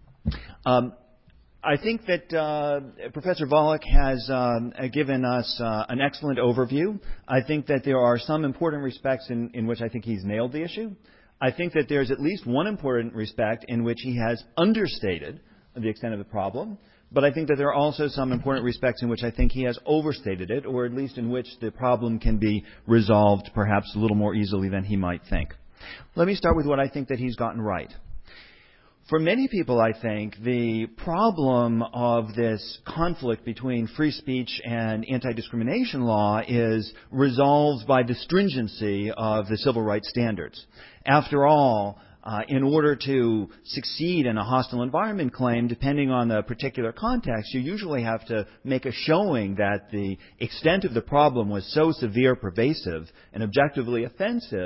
I think that Professor Volokh has given us an excellent overview. I think that there are some important respects in which I think he's nailed the issue. I think that there's at least one important respect in which he has understated the extent of the problem, but I think that there are also some important respects in which I think he has overstated it, or at least in which the problem can be resolved perhaps a little more easily than he might think. Let me start with what I think that he's gotten right. For many people, I think, the problem of this conflict between free speech and anti-discrimination law is resolved by the stringency of the civil rights standards. After all, in order to succeed in a hostile environment claim, depending on the particular context, you usually have to make a showing that the extent of the problem was so severe, pervasive, and objectively offensive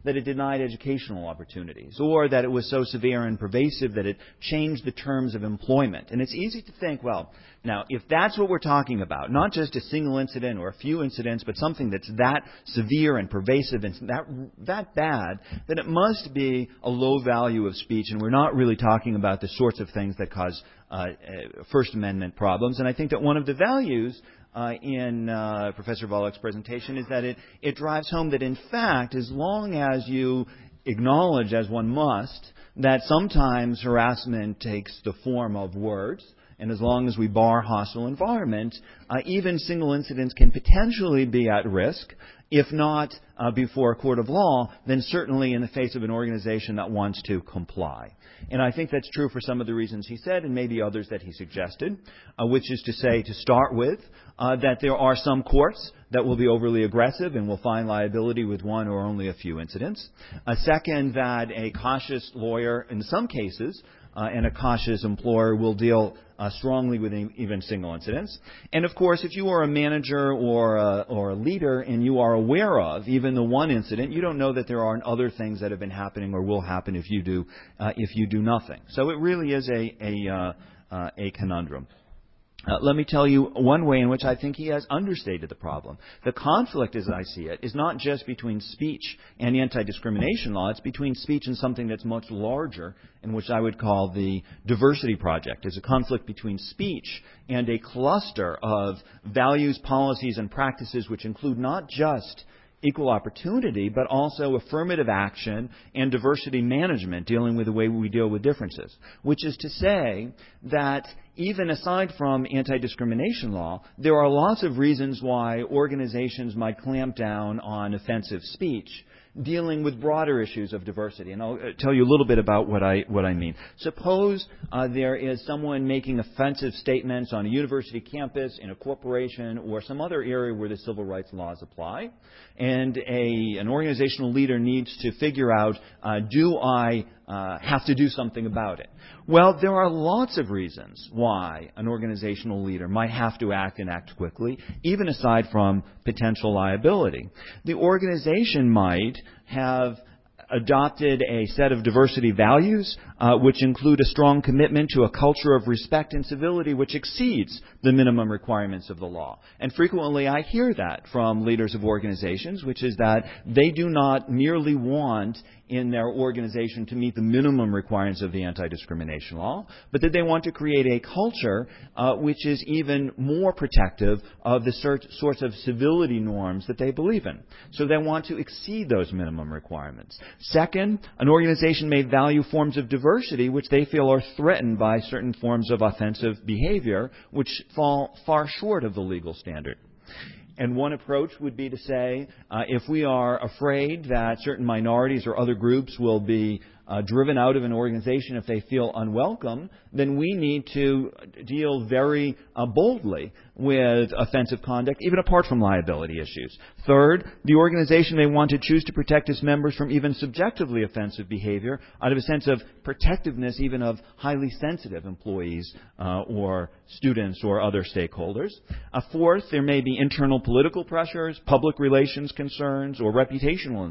that it denied educational opportunities, or that it was so severe and pervasive that it changed the terms of employment. And it's easy to think, well, now, if that's what we're talking about, not just a single incident or a few incidents, but something that's that severe and pervasive and that bad, then it must be a low value of speech, and we're not really talking about the sorts of things that cause First Amendment problems. And I think that one of the values in Professor Volok's presentation is that it drives home that, in fact, as long as you acknowledge, as one must, that sometimes harassment takes the form of words, and as long as we bar hostile environment, even single incidents can potentially be at risk, if not before a court of law, then certainly in the face of an organization that wants to comply. And I think that's true for some of the reasons he said, and maybe others that he suggested, which is to say, to start with, that there are some courts that will be overly aggressive and will find liability with one or only a few incidents. Second, that a cautious lawyer, in some cases, and a cautious employer will deal strongly with even single incidents. And of course, if you are a manager or a leader and you are aware of even the one incident, you don't know that there aren't other things that have been happening or will happen if you do nothing. So it really is a conundrum. Let me tell you one way in which I think he has understated the problem. The conflict, as I see it, is not just between speech and the anti-discrimination law. It's between speech and something that's much larger, and which I would call the diversity project. It's a conflict between speech and a cluster of values, policies, and practices which include not just equal opportunity, but also affirmative action and diversity management, dealing with the way we deal with differences. Which is to say that even aside from anti-discrimination law, there are lots of reasons why organizations might clamp down on offensive speech, dealing with broader issues of diversity. And I'll tell you a little bit about what I mean. Suppose there is someone making offensive statements on a university campus, in a corporation, or some other area where the civil rights laws apply, and an organizational leader needs to figure out, do I have to do something about it? Well, there are lots of reasons why an organizational leader might have to act and act quickly, even aside from potential liability. The organization might have adopted a set of diversity values which include a strong commitment to a culture of respect and civility which exceeds the minimum requirements of the law. And frequently I hear that from leaders of organizations, which is that they do not merely want in their organization to meet the minimum requirements of the anti-discrimination law, but that they want to create a culture which is even more protective of the sorts of civility norms that they believe in. So they want to exceed those minimum requirements. Second, an organization may value forms of diversity which they feel are threatened by certain forms of offensive behavior which fall far short of the legal standard. And one approach would be to say, if we are afraid that certain minorities or other groups will be driven out of an organization if they feel unwelcome, then we need to deal very boldly with offensive conduct, even apart from liability issues. Third, the organization may want to choose to protect its members from even subjectively offensive behavior out of a sense of protectiveness even of highly sensitive employees or students or other stakeholders. Fourth, there may be internal political pressures, public relations concerns, or reputational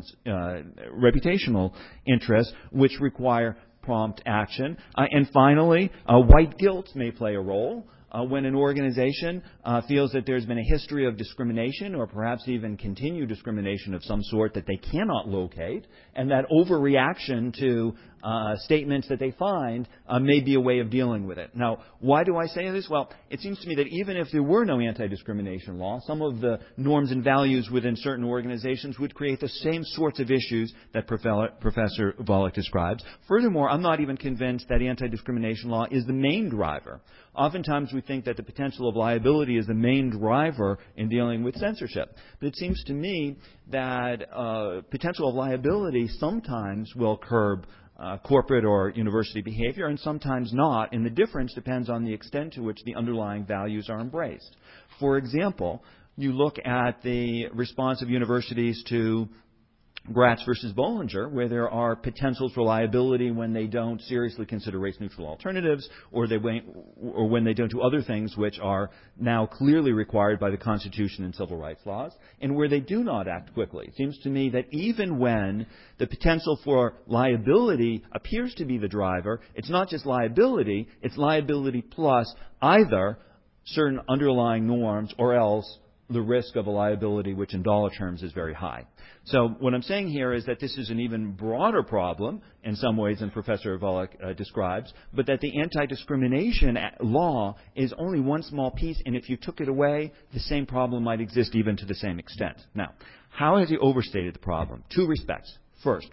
interests which require prompt action. And finally, white guilt may play a role. When an organization feels that there's been a history of discrimination or perhaps even continued discrimination of some sort that they cannot locate, and that overreaction to statements that they find may be a way of dealing with it. Now, why do I say this? Well, it seems to me that even if there were no anti-discrimination law, some of the norms and values within certain organizations would create the same sorts of issues that Professor Volok describes. Furthermore, I'm not even convinced that anti-discrimination law is the main driver. Oftentimes we think that the potential of liability is the main driver in dealing with censorship. But it seems to me that potential of liability sometimes will curb corporate or university behavior and sometimes not, and the difference depends on the extent to which the underlying values are embraced. For example, you look at the response of universities to Gratz versus Bollinger, where there are potentials for liability when they don't seriously consider race-neutral alternatives, or when they don't do other things which are now clearly required by the Constitution and civil rights laws, and where they do not act quickly. It seems to me that even when the potential for liability appears to be the driver, it's not just liability, it's liability plus either certain underlying norms or else the risk of a liability which in dollar terms is very high. So what I'm saying here is that this is an even broader problem in some ways than Professor Volokh describes, but that the anti-discrimination law is only one small piece, and if you took it away, the same problem might exist even to the same extent. Now, how has he overstated the problem? Two respects. First,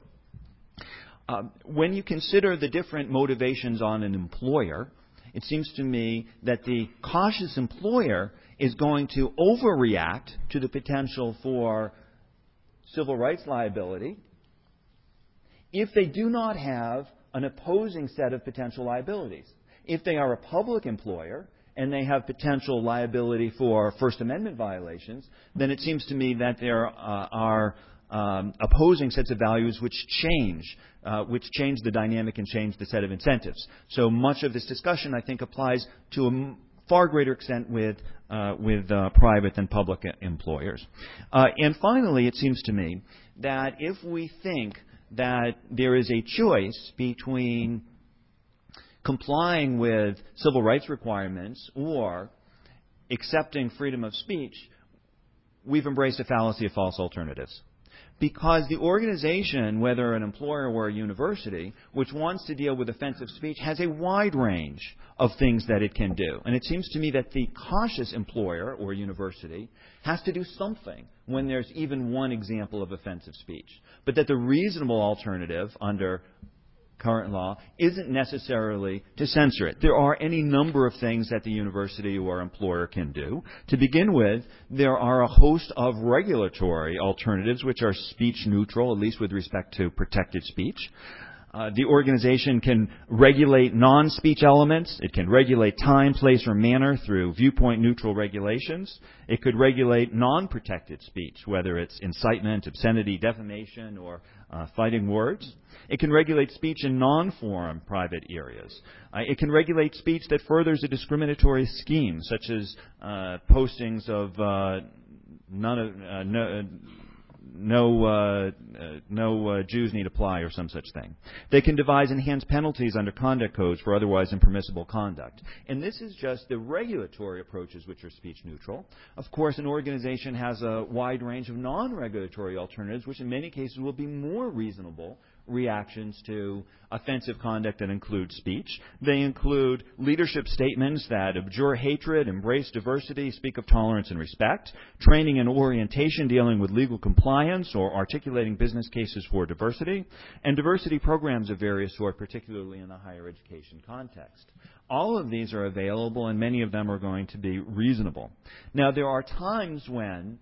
when you consider the different motivations on an employer, it seems to me that the cautious employer is going to overreact to the potential for civil rights liability if they do not have an opposing set of potential liabilities. If they are a public employer and they have potential liability for First Amendment violations, then it seems to me that there are opposing sets of values which change the dynamic and change the set of incentives. So much of this discussion, I think, applies to a far greater extent with private than public employers. And finally, it seems to me that if we think that there is a choice between complying with civil rights requirements or accepting freedom of speech, we've embraced a fallacy of false alternatives. Because the organization, whether an employer or a university, which wants to deal with offensive speech, has a wide range of things that it can do. And it seems to me that the cautious employer or university has to do something when there's even one example of offensive speech. But that the reasonable alternative under current law isn't necessarily to censor it. There are any number of things that the university or employer can do. To begin with, there are a host of regulatory alternatives which are speech neutral, at least with respect to protected speech. The organization can regulate non-speech elements. It can regulate time, place, or manner through viewpoint-neutral regulations. It could regulate non-protected speech, whether it's incitement, obscenity, defamation, or fighting words. It can regulate speech in non-forum private areas. It can regulate speech that furthers a discriminatory scheme, such as postings of no Jews need apply or some such thing. They can devise enhanced penalties under conduct codes for otherwise impermissible conduct. And this is just the regulatory approaches which are speech neutral. Of course, an organization has a wide range of non-regulatory alternatives, which in many cases will be more reasonable reactions to offensive conduct that include speech. They include leadership statements that abjure hatred, embrace diversity, speak of tolerance and respect, training and orientation dealing with legal compliance or articulating business cases for diversity, and diversity programs of various sort, particularly in the higher education context. All of these are available, and many of them are going to be reasonable. Now, there are times when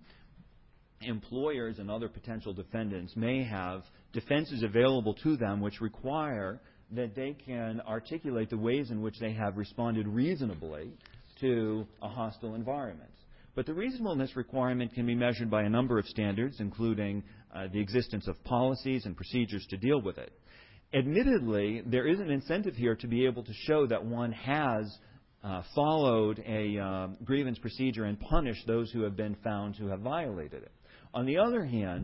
employers and other potential defendants may have defenses available to them which require that they can articulate the ways in which they have responded reasonably to a hostile environment. But the reasonableness requirement can be measured by a number of standards, including the existence of policies and procedures to deal with it. Admittedly, there is an incentive here to be able to show that one has followed a grievance procedure and punished those who have been found to have violated it. On the other hand,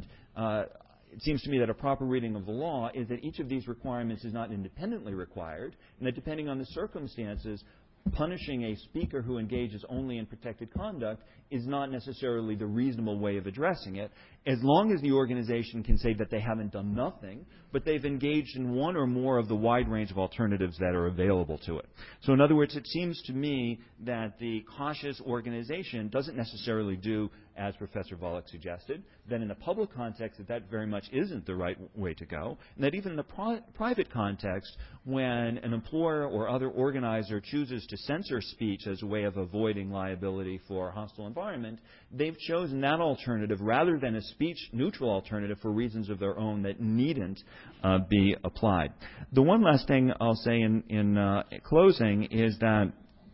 it seems to me that a proper reading of the law is that each of these requirements is not independently required, and that depending on the circumstances, punishing a speaker who engages only in protected conduct is not necessarily the reasonable way of addressing it, as long as the organization can say that they haven't done nothing, but they've engaged in one or more of the wide range of alternatives that are available to it. So in other words, it seems to me that the cautious organization doesn't necessarily do, as Professor Volokh suggested, that in a public context that very much isn't the right way to go, and that even in the private context, when an employer or other organizer chooses to censor speech as a way of avoiding liability for a hostile environment, they've chosen that alternative rather than a speech-neutral alternative for reasons of their own that needn't be applied. The one last thing I'll say in closing is that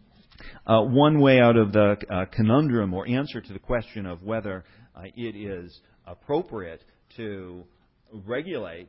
one way out of the conundrum or answer to the question of whether it is appropriate to regulate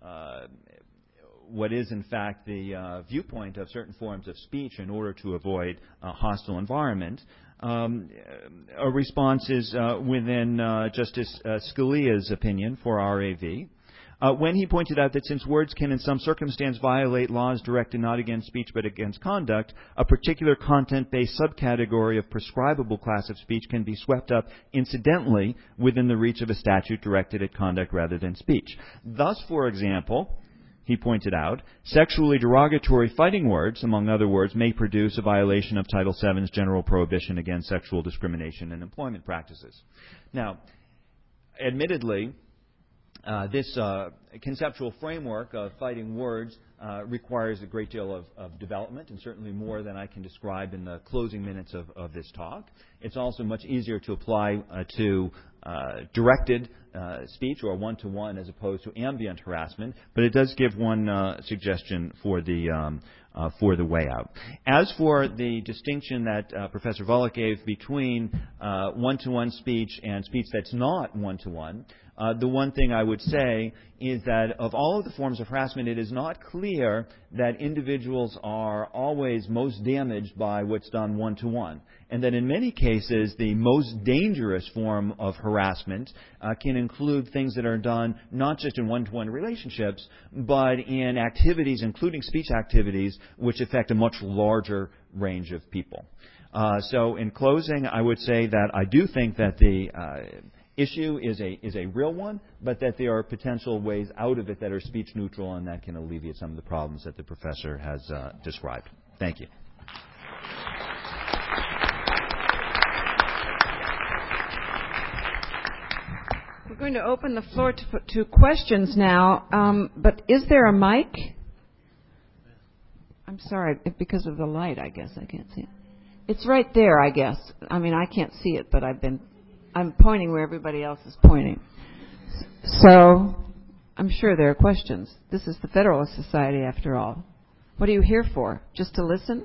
what is in fact the viewpoint of certain forms of speech in order to avoid a hostile environment. A response is within Justice Scalia's opinion for RAV. When he pointed out that since words can in some circumstance violate laws directed not against speech but against conduct, a particular content-based subcategory of prescribable class of speech can be swept up incidentally within the reach of a statute directed at conduct rather than speech. Thus, for example, he pointed out, sexually derogatory fighting words, among other words, may produce a violation of Title VII's general prohibition against sexual discrimination in employment practices. Now, admittedly, this conceptual framework of fighting words requires a great deal of development, and certainly more than I can describe in the closing minutes of this talk. It's also much easier to apply to directed speech or one-to-one as opposed to ambient harassment, but it does give one suggestion for the way out. As for the distinction that Professor Volokh gave between one-to-one speech and speech that's not one-to-one, the one thing I would say is that of all of the forms of harassment, it is not clear that individuals are always most damaged by what's done one-to-one, and that in many cases the most dangerous form of harassment can include things that are done not just in one-to-one relationships, but in activities, including speech activities, which affect a much larger range of people. So in closing, I would say that I do think that the issue is a real one, but that there are potential ways out of it that are speech neutral and that can alleviate some of the problems that the professor has described. Thank you. We're going to open the floor to questions now, but is there a mic? I'm sorry, because of the light, I guess I can't see it. It's right there, I guess. I mean, I can't see it, but I'm pointing where everybody else is pointing. So I'm sure there are questions. This is the Federalist Society, after all. What are you here for? Just to listen?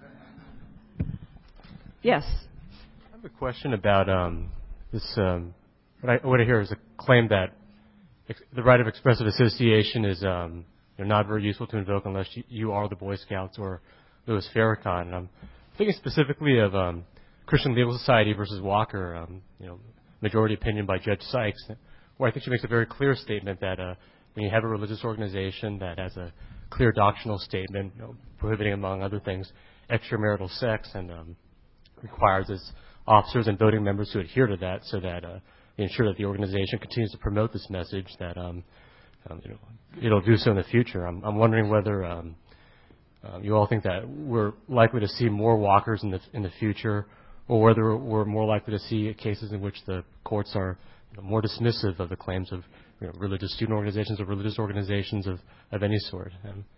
Yes. I have a question about this. What I hear is a claim that the right of expressive association is not very useful to invoke unless you are the Boy Scouts or Louis Farrakhan. And I'm thinking specifically of Christian Legal Society versus Walker, majority opinion by Judge Sykes, where I think she makes a very clear statement that when you have a religious organization that has a clear doctrinal statement prohibiting, among other things, extramarital sex and requires its officers and voting members to adhere to that so that they ensure that the organization continues to promote this message, that it'll do so in the future. I'm wondering whether you all think that we're likely to see more walkers in the future, or whether we're more likely to see cases in which the courts are more dismissive of the claims of religious student organizations or religious organizations of any sort.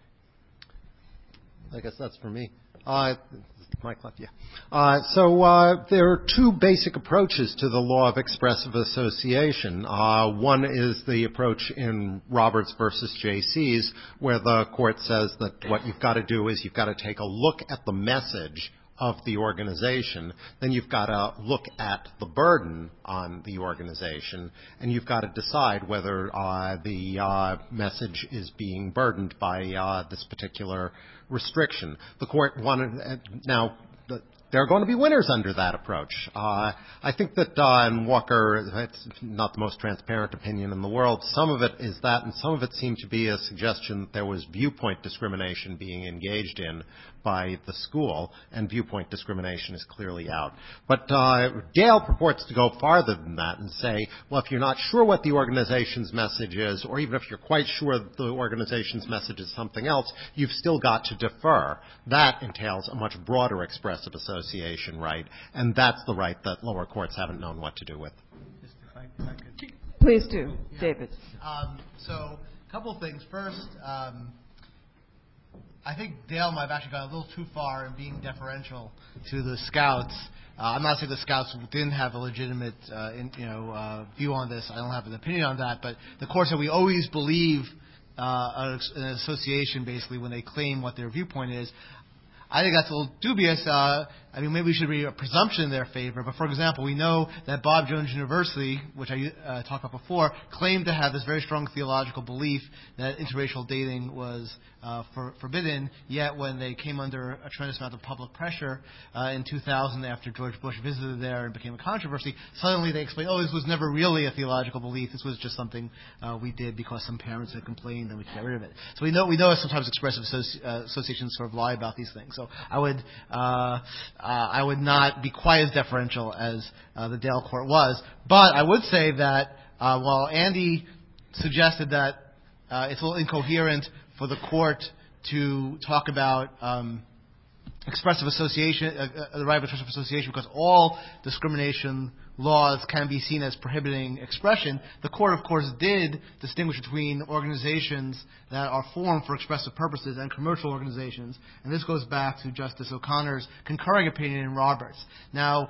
I guess that's for me. Mike left, yeah. So there are two basic approaches to the law of expressive association. One is the approach in Roberts versus J.C.'s, where the court says that what you've got to do is you've got to take a look at the message of the organization, then you've got to look at the burden on the organization, and you've got to decide whether the message is being burdened by this particular restriction. The court wanted, now, there are going to be winners under that approach. I think that in Walker, it's not the most transparent opinion in the world. Some of it is that, and some of it seemed to be a suggestion that there was viewpoint discrimination being engaged in by the school, and viewpoint discrimination is clearly out. But Dale purports to go farther than that and say, well, if you're not sure what the organization's message is, or even if you're quite sure that the organization's message is something else, you've still got to defer. That entails a much broader expressive association right, and that's the right that lower courts haven't known what to do with. Just if I could. Please do, David. So a couple things. First, I think Dale might have actually gone a little too far in being deferential to the Scouts. I'm not saying the Scouts didn't have a legitimate view on this. I don't have an opinion on that. But the court said we always believe an association, basically, when they claim what their viewpoint is. I think that's a little dubious. I mean, maybe we should read a presumption in their favor. But, for example, we know that Bob Jones University, which I talked about before, claimed to have this very strong theological belief that interracial dating was forbidden, yet when they came under a tremendous amount of public pressure in 2000 after George Bush visited there and became a controversy, suddenly they explained, this was never really a theological belief. This was just something we did because some parents had complained and we could get rid of it. So we know that sometimes expressive associations sort of lie about these things. So I would not be quite as deferential as the Dale court was. But I would say that while Andy suggested that it's a little incoherent for the court to talk about expressive association, the right of expressive association, because all discrimination laws can be seen as prohibiting expression, the court, of course, did distinguish between organizations that are formed for expressive purposes and commercial organizations. And this goes back to Justice O'Connor's concurring opinion in Roberts. Now,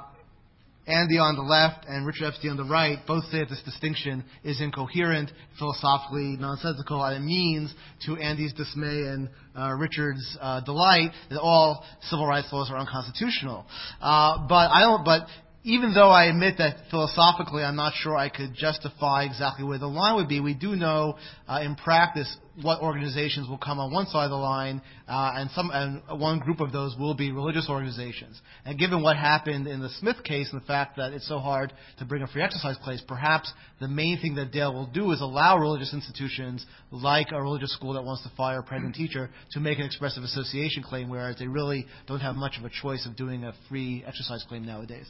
Andy on the left and Richard Epstein on the right both say that this distinction is incoherent, philosophically nonsensical, and it means, to Andy's dismay and Richard's delight, that all civil rights laws are unconstitutional. But even though I admit that philosophically I'm not sure I could justify exactly where the line would be, we do know in practice what organizations will come on one side of the line, and one group of those will be religious organizations. And given what happened in the Smith case and the fact that it's so hard to bring a free exercise place, perhaps the main thing that Dale will do is allow religious institutions like a religious school that wants to fire a pregnant teacher to make an expressive association claim, whereas they really don't have much of a choice of doing a free exercise claim nowadays.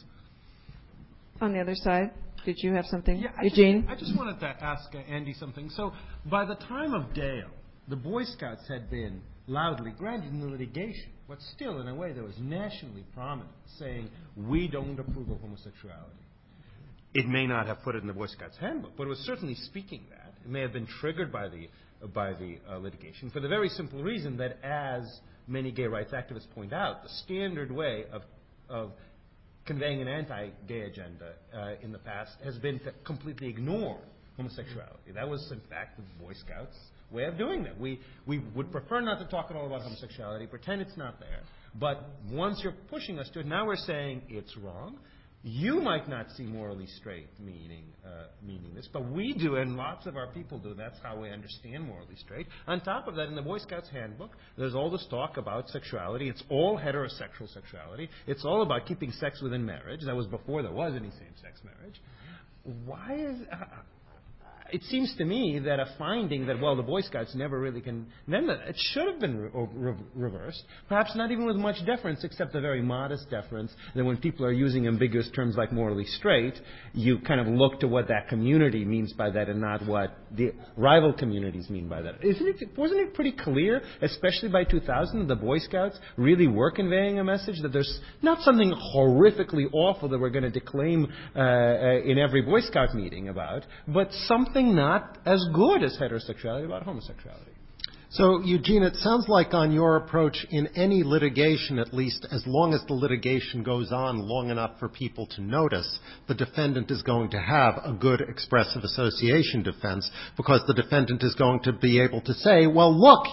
On the other side, did you have something? Yeah, Eugene? I just wanted to ask Andy something. So by the time of Dale, the Boy Scouts had been loudly, granted in the litigation, but still in a way that was nationally prominent, saying, we don't approve of homosexuality. It may not have put it in the Boy Scouts handbook, but it was certainly speaking that. It may have been triggered by the litigation for the very simple reason that, as many gay rights activists point out, the standard way of conveying an anti-gay agenda in the past has been to completely ignore homosexuality. That was, in fact, the Boy Scouts' way of doing that. We would prefer not to talk at all about homosexuality, pretend it's not there. But once you're pushing us to it, now we're saying it's wrong. You might not see morally straight meaning this, but we do, and lots of our people do. That's how we understand morally straight. On top of that, in the Boy Scouts handbook, there's all this talk about sexuality. It's all heterosexual sexuality. It's all about keeping sex within marriage. That was before there was any same-sex marriage. Why is... it seems to me that a finding that, the Boy Scouts never really condemned that, it should have been reversed, perhaps not even with much deference, except a very modest deference, that when people are using ambiguous terms like morally straight, you kind of look to what that community means by that and not what the rival communities mean by that. Wasn't it pretty clear, especially by 2000, that the Boy Scouts really were conveying a message that there's not something horrifically awful that we're going to declaim in every Boy Scout meeting about, but something not as good as heterosexuality about homosexuality? So, Eugene, it sounds like on your approach, in any litigation, at least as long as the litigation goes on long enough for people to notice, the defendant is going to have a good expressive association defense, because the defendant is going to be able to say, well, look,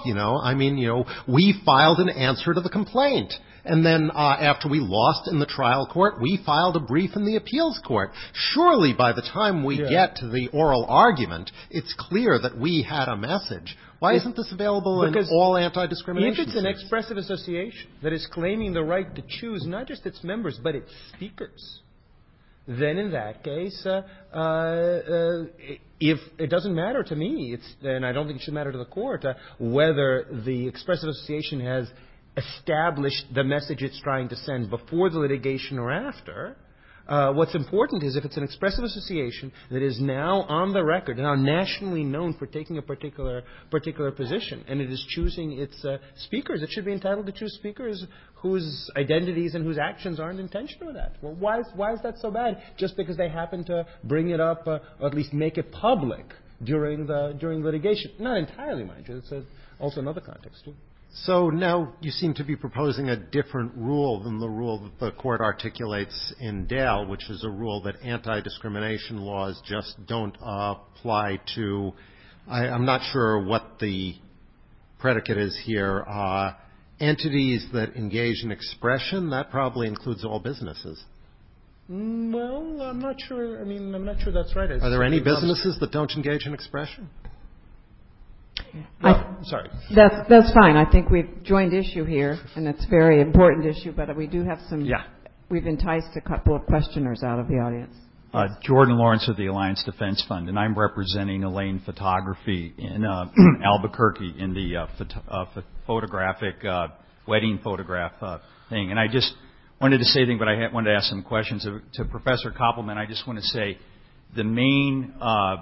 we filed an answer to the complaint. And then after we lost in the trial court, we filed a brief in the appeals court. Surely by the time we get to the oral argument, it's clear that we had a message. Why isn't this available in all anti-discrimination If it's an expressive association that is claiming the right to choose not just its members but its speakers, then in that case, if it doesn't matter to me, and I don't think it should matter to the court, whether the expressive association has established the message it's trying to send before the litigation or after. What's important is if it's an expressive association that is now on the record, now nationally known for taking a particular position, and it is choosing its speakers, it should be entitled to choose speakers whose identities and whose actions aren't intentional with that. Well, why is that so bad? Just because they happen to bring it up or at least make it public during litigation. Not entirely, mind you. It's also another context, too. So now you seem to be proposing a different rule than the rule that the court articulates in Dale, which is a rule that anti-discrimination laws just don't apply to, I'm not sure what the predicate is here, entities that engage in expression, that probably includes all businesses. Well, I'm not sure. I mean, I'm not sure that's right. Are there any businesses that don't engage in expression? Sorry. That's fine. I think we've joined issue here, and it's a very important issue, but we do have some... Yeah. We've enticed a couple of questioners out of the audience. Jordan Lawrence of the Alliance Defense Fund, and I'm representing Elaine Photography in Albuquerque in the photographic wedding photograph thing. And I just wanted to say a thing, but I wanted to ask some questions to Professor Koppelman. I just want to say the main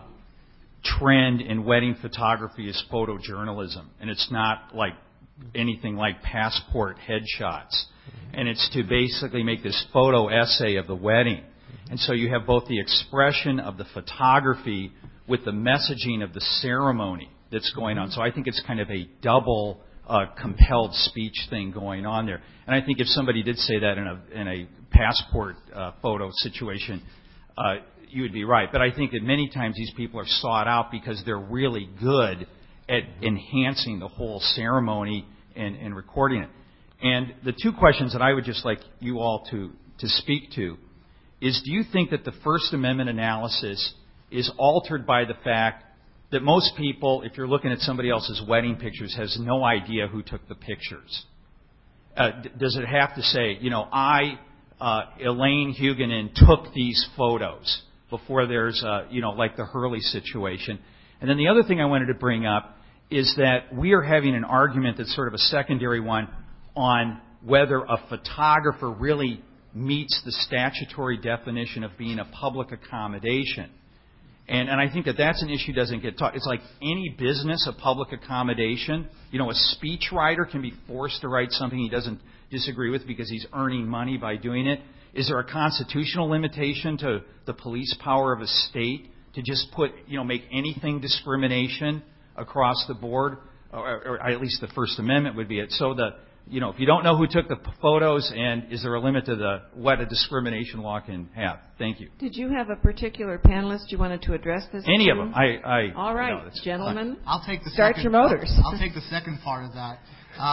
trend in wedding photography is photojournalism, and it's not like anything like passport headshots. And it's to basically make this photo essay of the wedding. And so you have both the expression of the photography with the messaging of the ceremony that's going on. So I think it's kind of a double compelled speech thing going on there. And I think if somebody did say that in a passport photo situation, you would be right. But I think that many times these people are sought out because they're really good at enhancing the whole ceremony and recording it. And the two questions that I would just like you all to speak to is, do you think that the First Amendment analysis is altered by the fact that most people, if you're looking at somebody else's wedding pictures, has no idea who took the pictures? Does it have to say, I, Elaine Huguenin, took these photos before there's, like the Hurley situation? And then the other thing I wanted to bring up is that we are having an argument that's sort of a secondary one on whether a photographer really meets the statutory definition of being a public accommodation. And I think that that's an issue that doesn't get taught. It's like any business, a public accommodation. A speechwriter can be forced to write something he doesn't disagree with because he's earning money by doing it. Is there a constitutional limitation to the police power of a state to just make anything discrimination across the board? Or at least the First Amendment would be it. So if you don't know who took the photos, and is there a limit to what a discrimination law can have? Thank you. Did you have a particular panelist you wanted to address this? Any of them. All right, gentlemen. I'll take the Start second, your motors. I'll take the second part of that.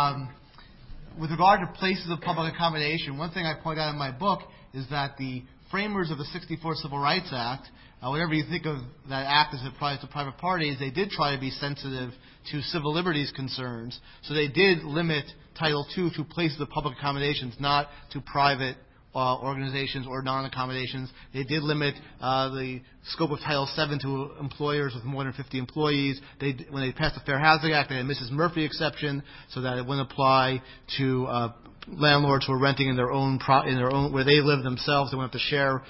With regard to places of public accommodation, one thing I point out in my book is that the framers of the 1964 Civil Rights Act, whatever you think of that act as it applies to private parties, they did try to be sensitive to civil liberties concerns. So they did limit Title II to places of public accommodations, not to private organizations or non-accommodations. They did limit the scope of Title VII to employers with more than 50 employees. When they passed the Fair Housing Act, they had a Mrs. Murphy exception so that it wouldn't apply to landlords who are renting in their own where they live themselves. They wouldn't have to share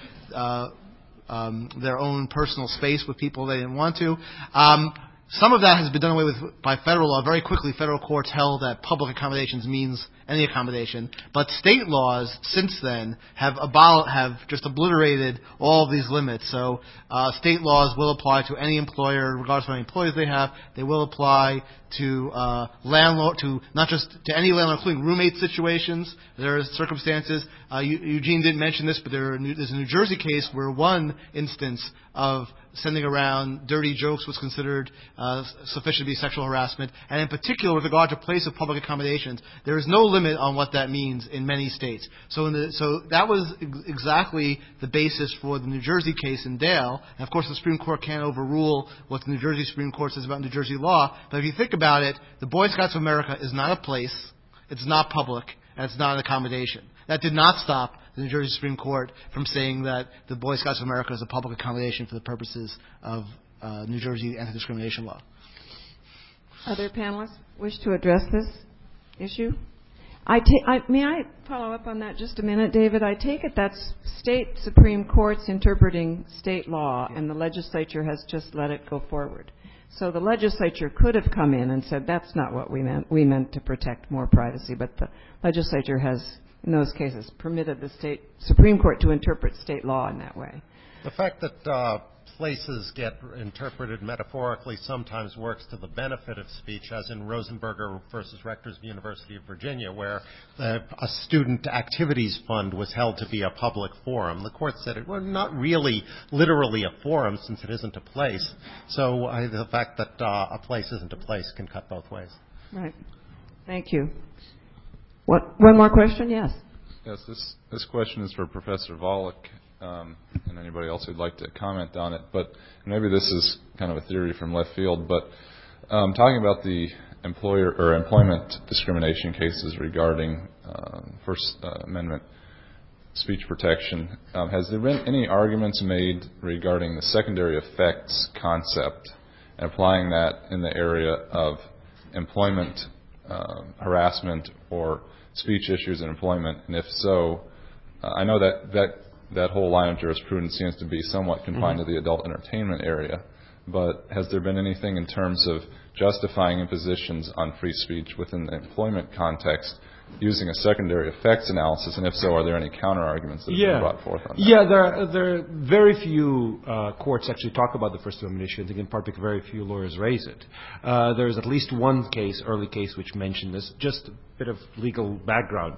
their own personal space with people they didn't want to. Some of that has been done away with by federal law. Very quickly, federal courts held that public accommodations means any accommodation. But state laws since then have just obliterated all of these limits. So state laws will apply to any employer, regardless of how many employees they have. They will apply to not just to any landlord, including roommate situations. There are circumstances. Eugene didn't mention this, but there's a New Jersey case where one instance of sending around dirty jokes was considered sufficient to be sexual harassment. And in particular, with regard to place of public accommodations, there is no limit on what that means in many states. So that was exactly the basis for the New Jersey case in Dale. And of course, the Supreme Court can't overrule what the New Jersey Supreme Court says about New Jersey law. But if you think about it, the Boy Scouts of America is not a place, it's not public, and it's not an accommodation. That did not stop the New Jersey Supreme Court from saying that the Boy Scouts of America is a public accommodation for the purposes of New Jersey anti-discrimination law. Other panelists wish to address this issue? May I follow up on that just a minute, David? I take it that's state Supreme Courts interpreting state law, and the legislature has just let it go forward. So the legislature could have come in and said, that's not what we meant. We meant to protect more privacy. But the legislature has, in those cases, permitted the state Supreme Court to interpret state law in that way. The fact that places get interpreted metaphorically sometimes works to the benefit of speech, as in Rosenberger versus Rectors of the University of Virginia, where a student activities fund was held to be a public forum. The court said it was not really literally a forum since it isn't a place. So the fact that a place isn't a place can cut both ways. Right. Thank you. One more question? Yes. Yes, this question is for Professor Volokh and anybody else who'd like to comment on it. But maybe this is kind of a theory from left field. But talking about the employer or employment discrimination cases regarding First Amendment speech protection, has there been any arguments made regarding the secondary effects concept and applying that in the area of employment harassment or speech issues in employment? And if so, I know that whole line of jurisprudence seems to be somewhat confined to the adult entertainment area, but has there been anything in terms of justifying impositions on free speech within the employment context using a secondary effects analysis? And if so, are there any counter-arguments that have been brought forth on that? Yeah, there are very few courts actually talk about the First Amendment issue, I think in part because very few lawyers raise it. There's at least one case, early case, which mentioned this. Just a bit of legal background.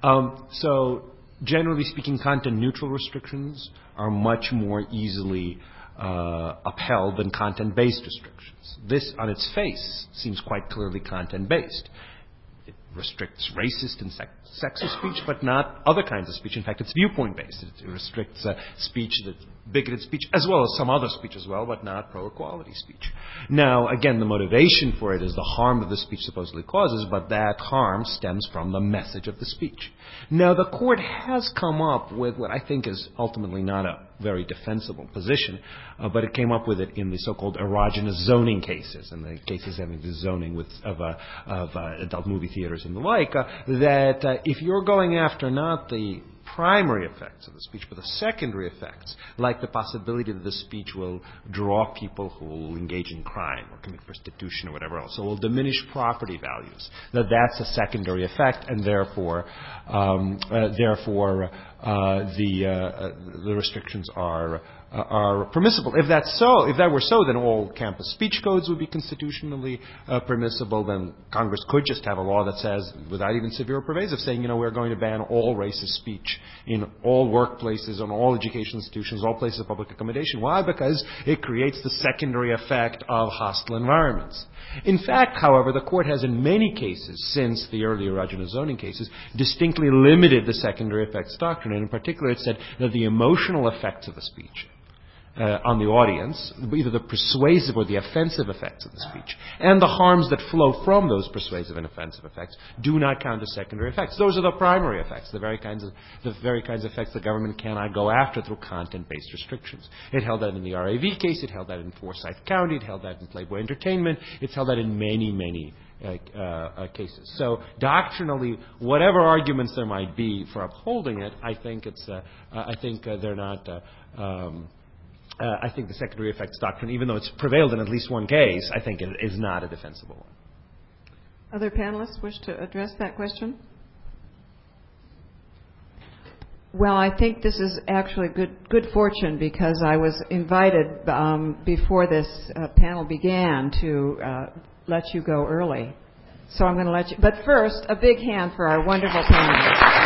So generally speaking, content-neutral restrictions are much more easily upheld than content-based restrictions. This, on its face, seems quite clearly content-based. It restricts racist and sexist speech, but not other kinds of speech. In fact, it's viewpoint-based. It restricts speech, that's bigoted speech, as well as some other speech as well, but not pro-equality speech. Now, again, the motivation for it is the harm that the speech supposedly causes, but that harm stems from the message of the speech. Now, the court has come up with what I think is ultimately not a very defensible position, but it came up with it in the so-called erogenous zoning cases, and the cases having the zoning of adult movie theaters and the like, that if you're going after not the primary effects of the speech, but the secondary effects, like the possibility that the speech will draw people who will engage in crime or commit prostitution or whatever else, so will diminish property values, that's a secondary effect, and therefore the restrictions are permissible. If that were so, then all campus speech codes would be constitutionally permissible. Then Congress could just have a law that says, without even severe or pervasive, saying, we're going to ban all racist speech in all workplaces, on all educational institutions, all places of public accommodation. Why? Because it creates the secondary effect of hostile environments. In fact, however, the court has in many cases, since the early erogenous zoning cases, distinctly limited the secondary effects doctrine. And in particular, it said that the emotional effects of the speech on the audience, either the persuasive or the offensive effects of the speech, and the harms that flow from those persuasive and offensive effects do not count as secondary effects. Those are the primary effects, the very kinds of effects the government cannot go after through content-based restrictions. It held that in the RAV case. It held that in Forsyth County. It held that in Playboy Entertainment. It's held that in many cases. So doctrinally, whatever arguments there might be for upholding it, I think they're not. I think the secondary effects doctrine, even though it's prevailed in at least one case, I think it is not a defensible one. Other panelists wish to address that question? Well, I think this is actually good fortune, because I was invited before this panel began to let you go early. So I'm going to let you. But first, a big hand for our wonderful panelists.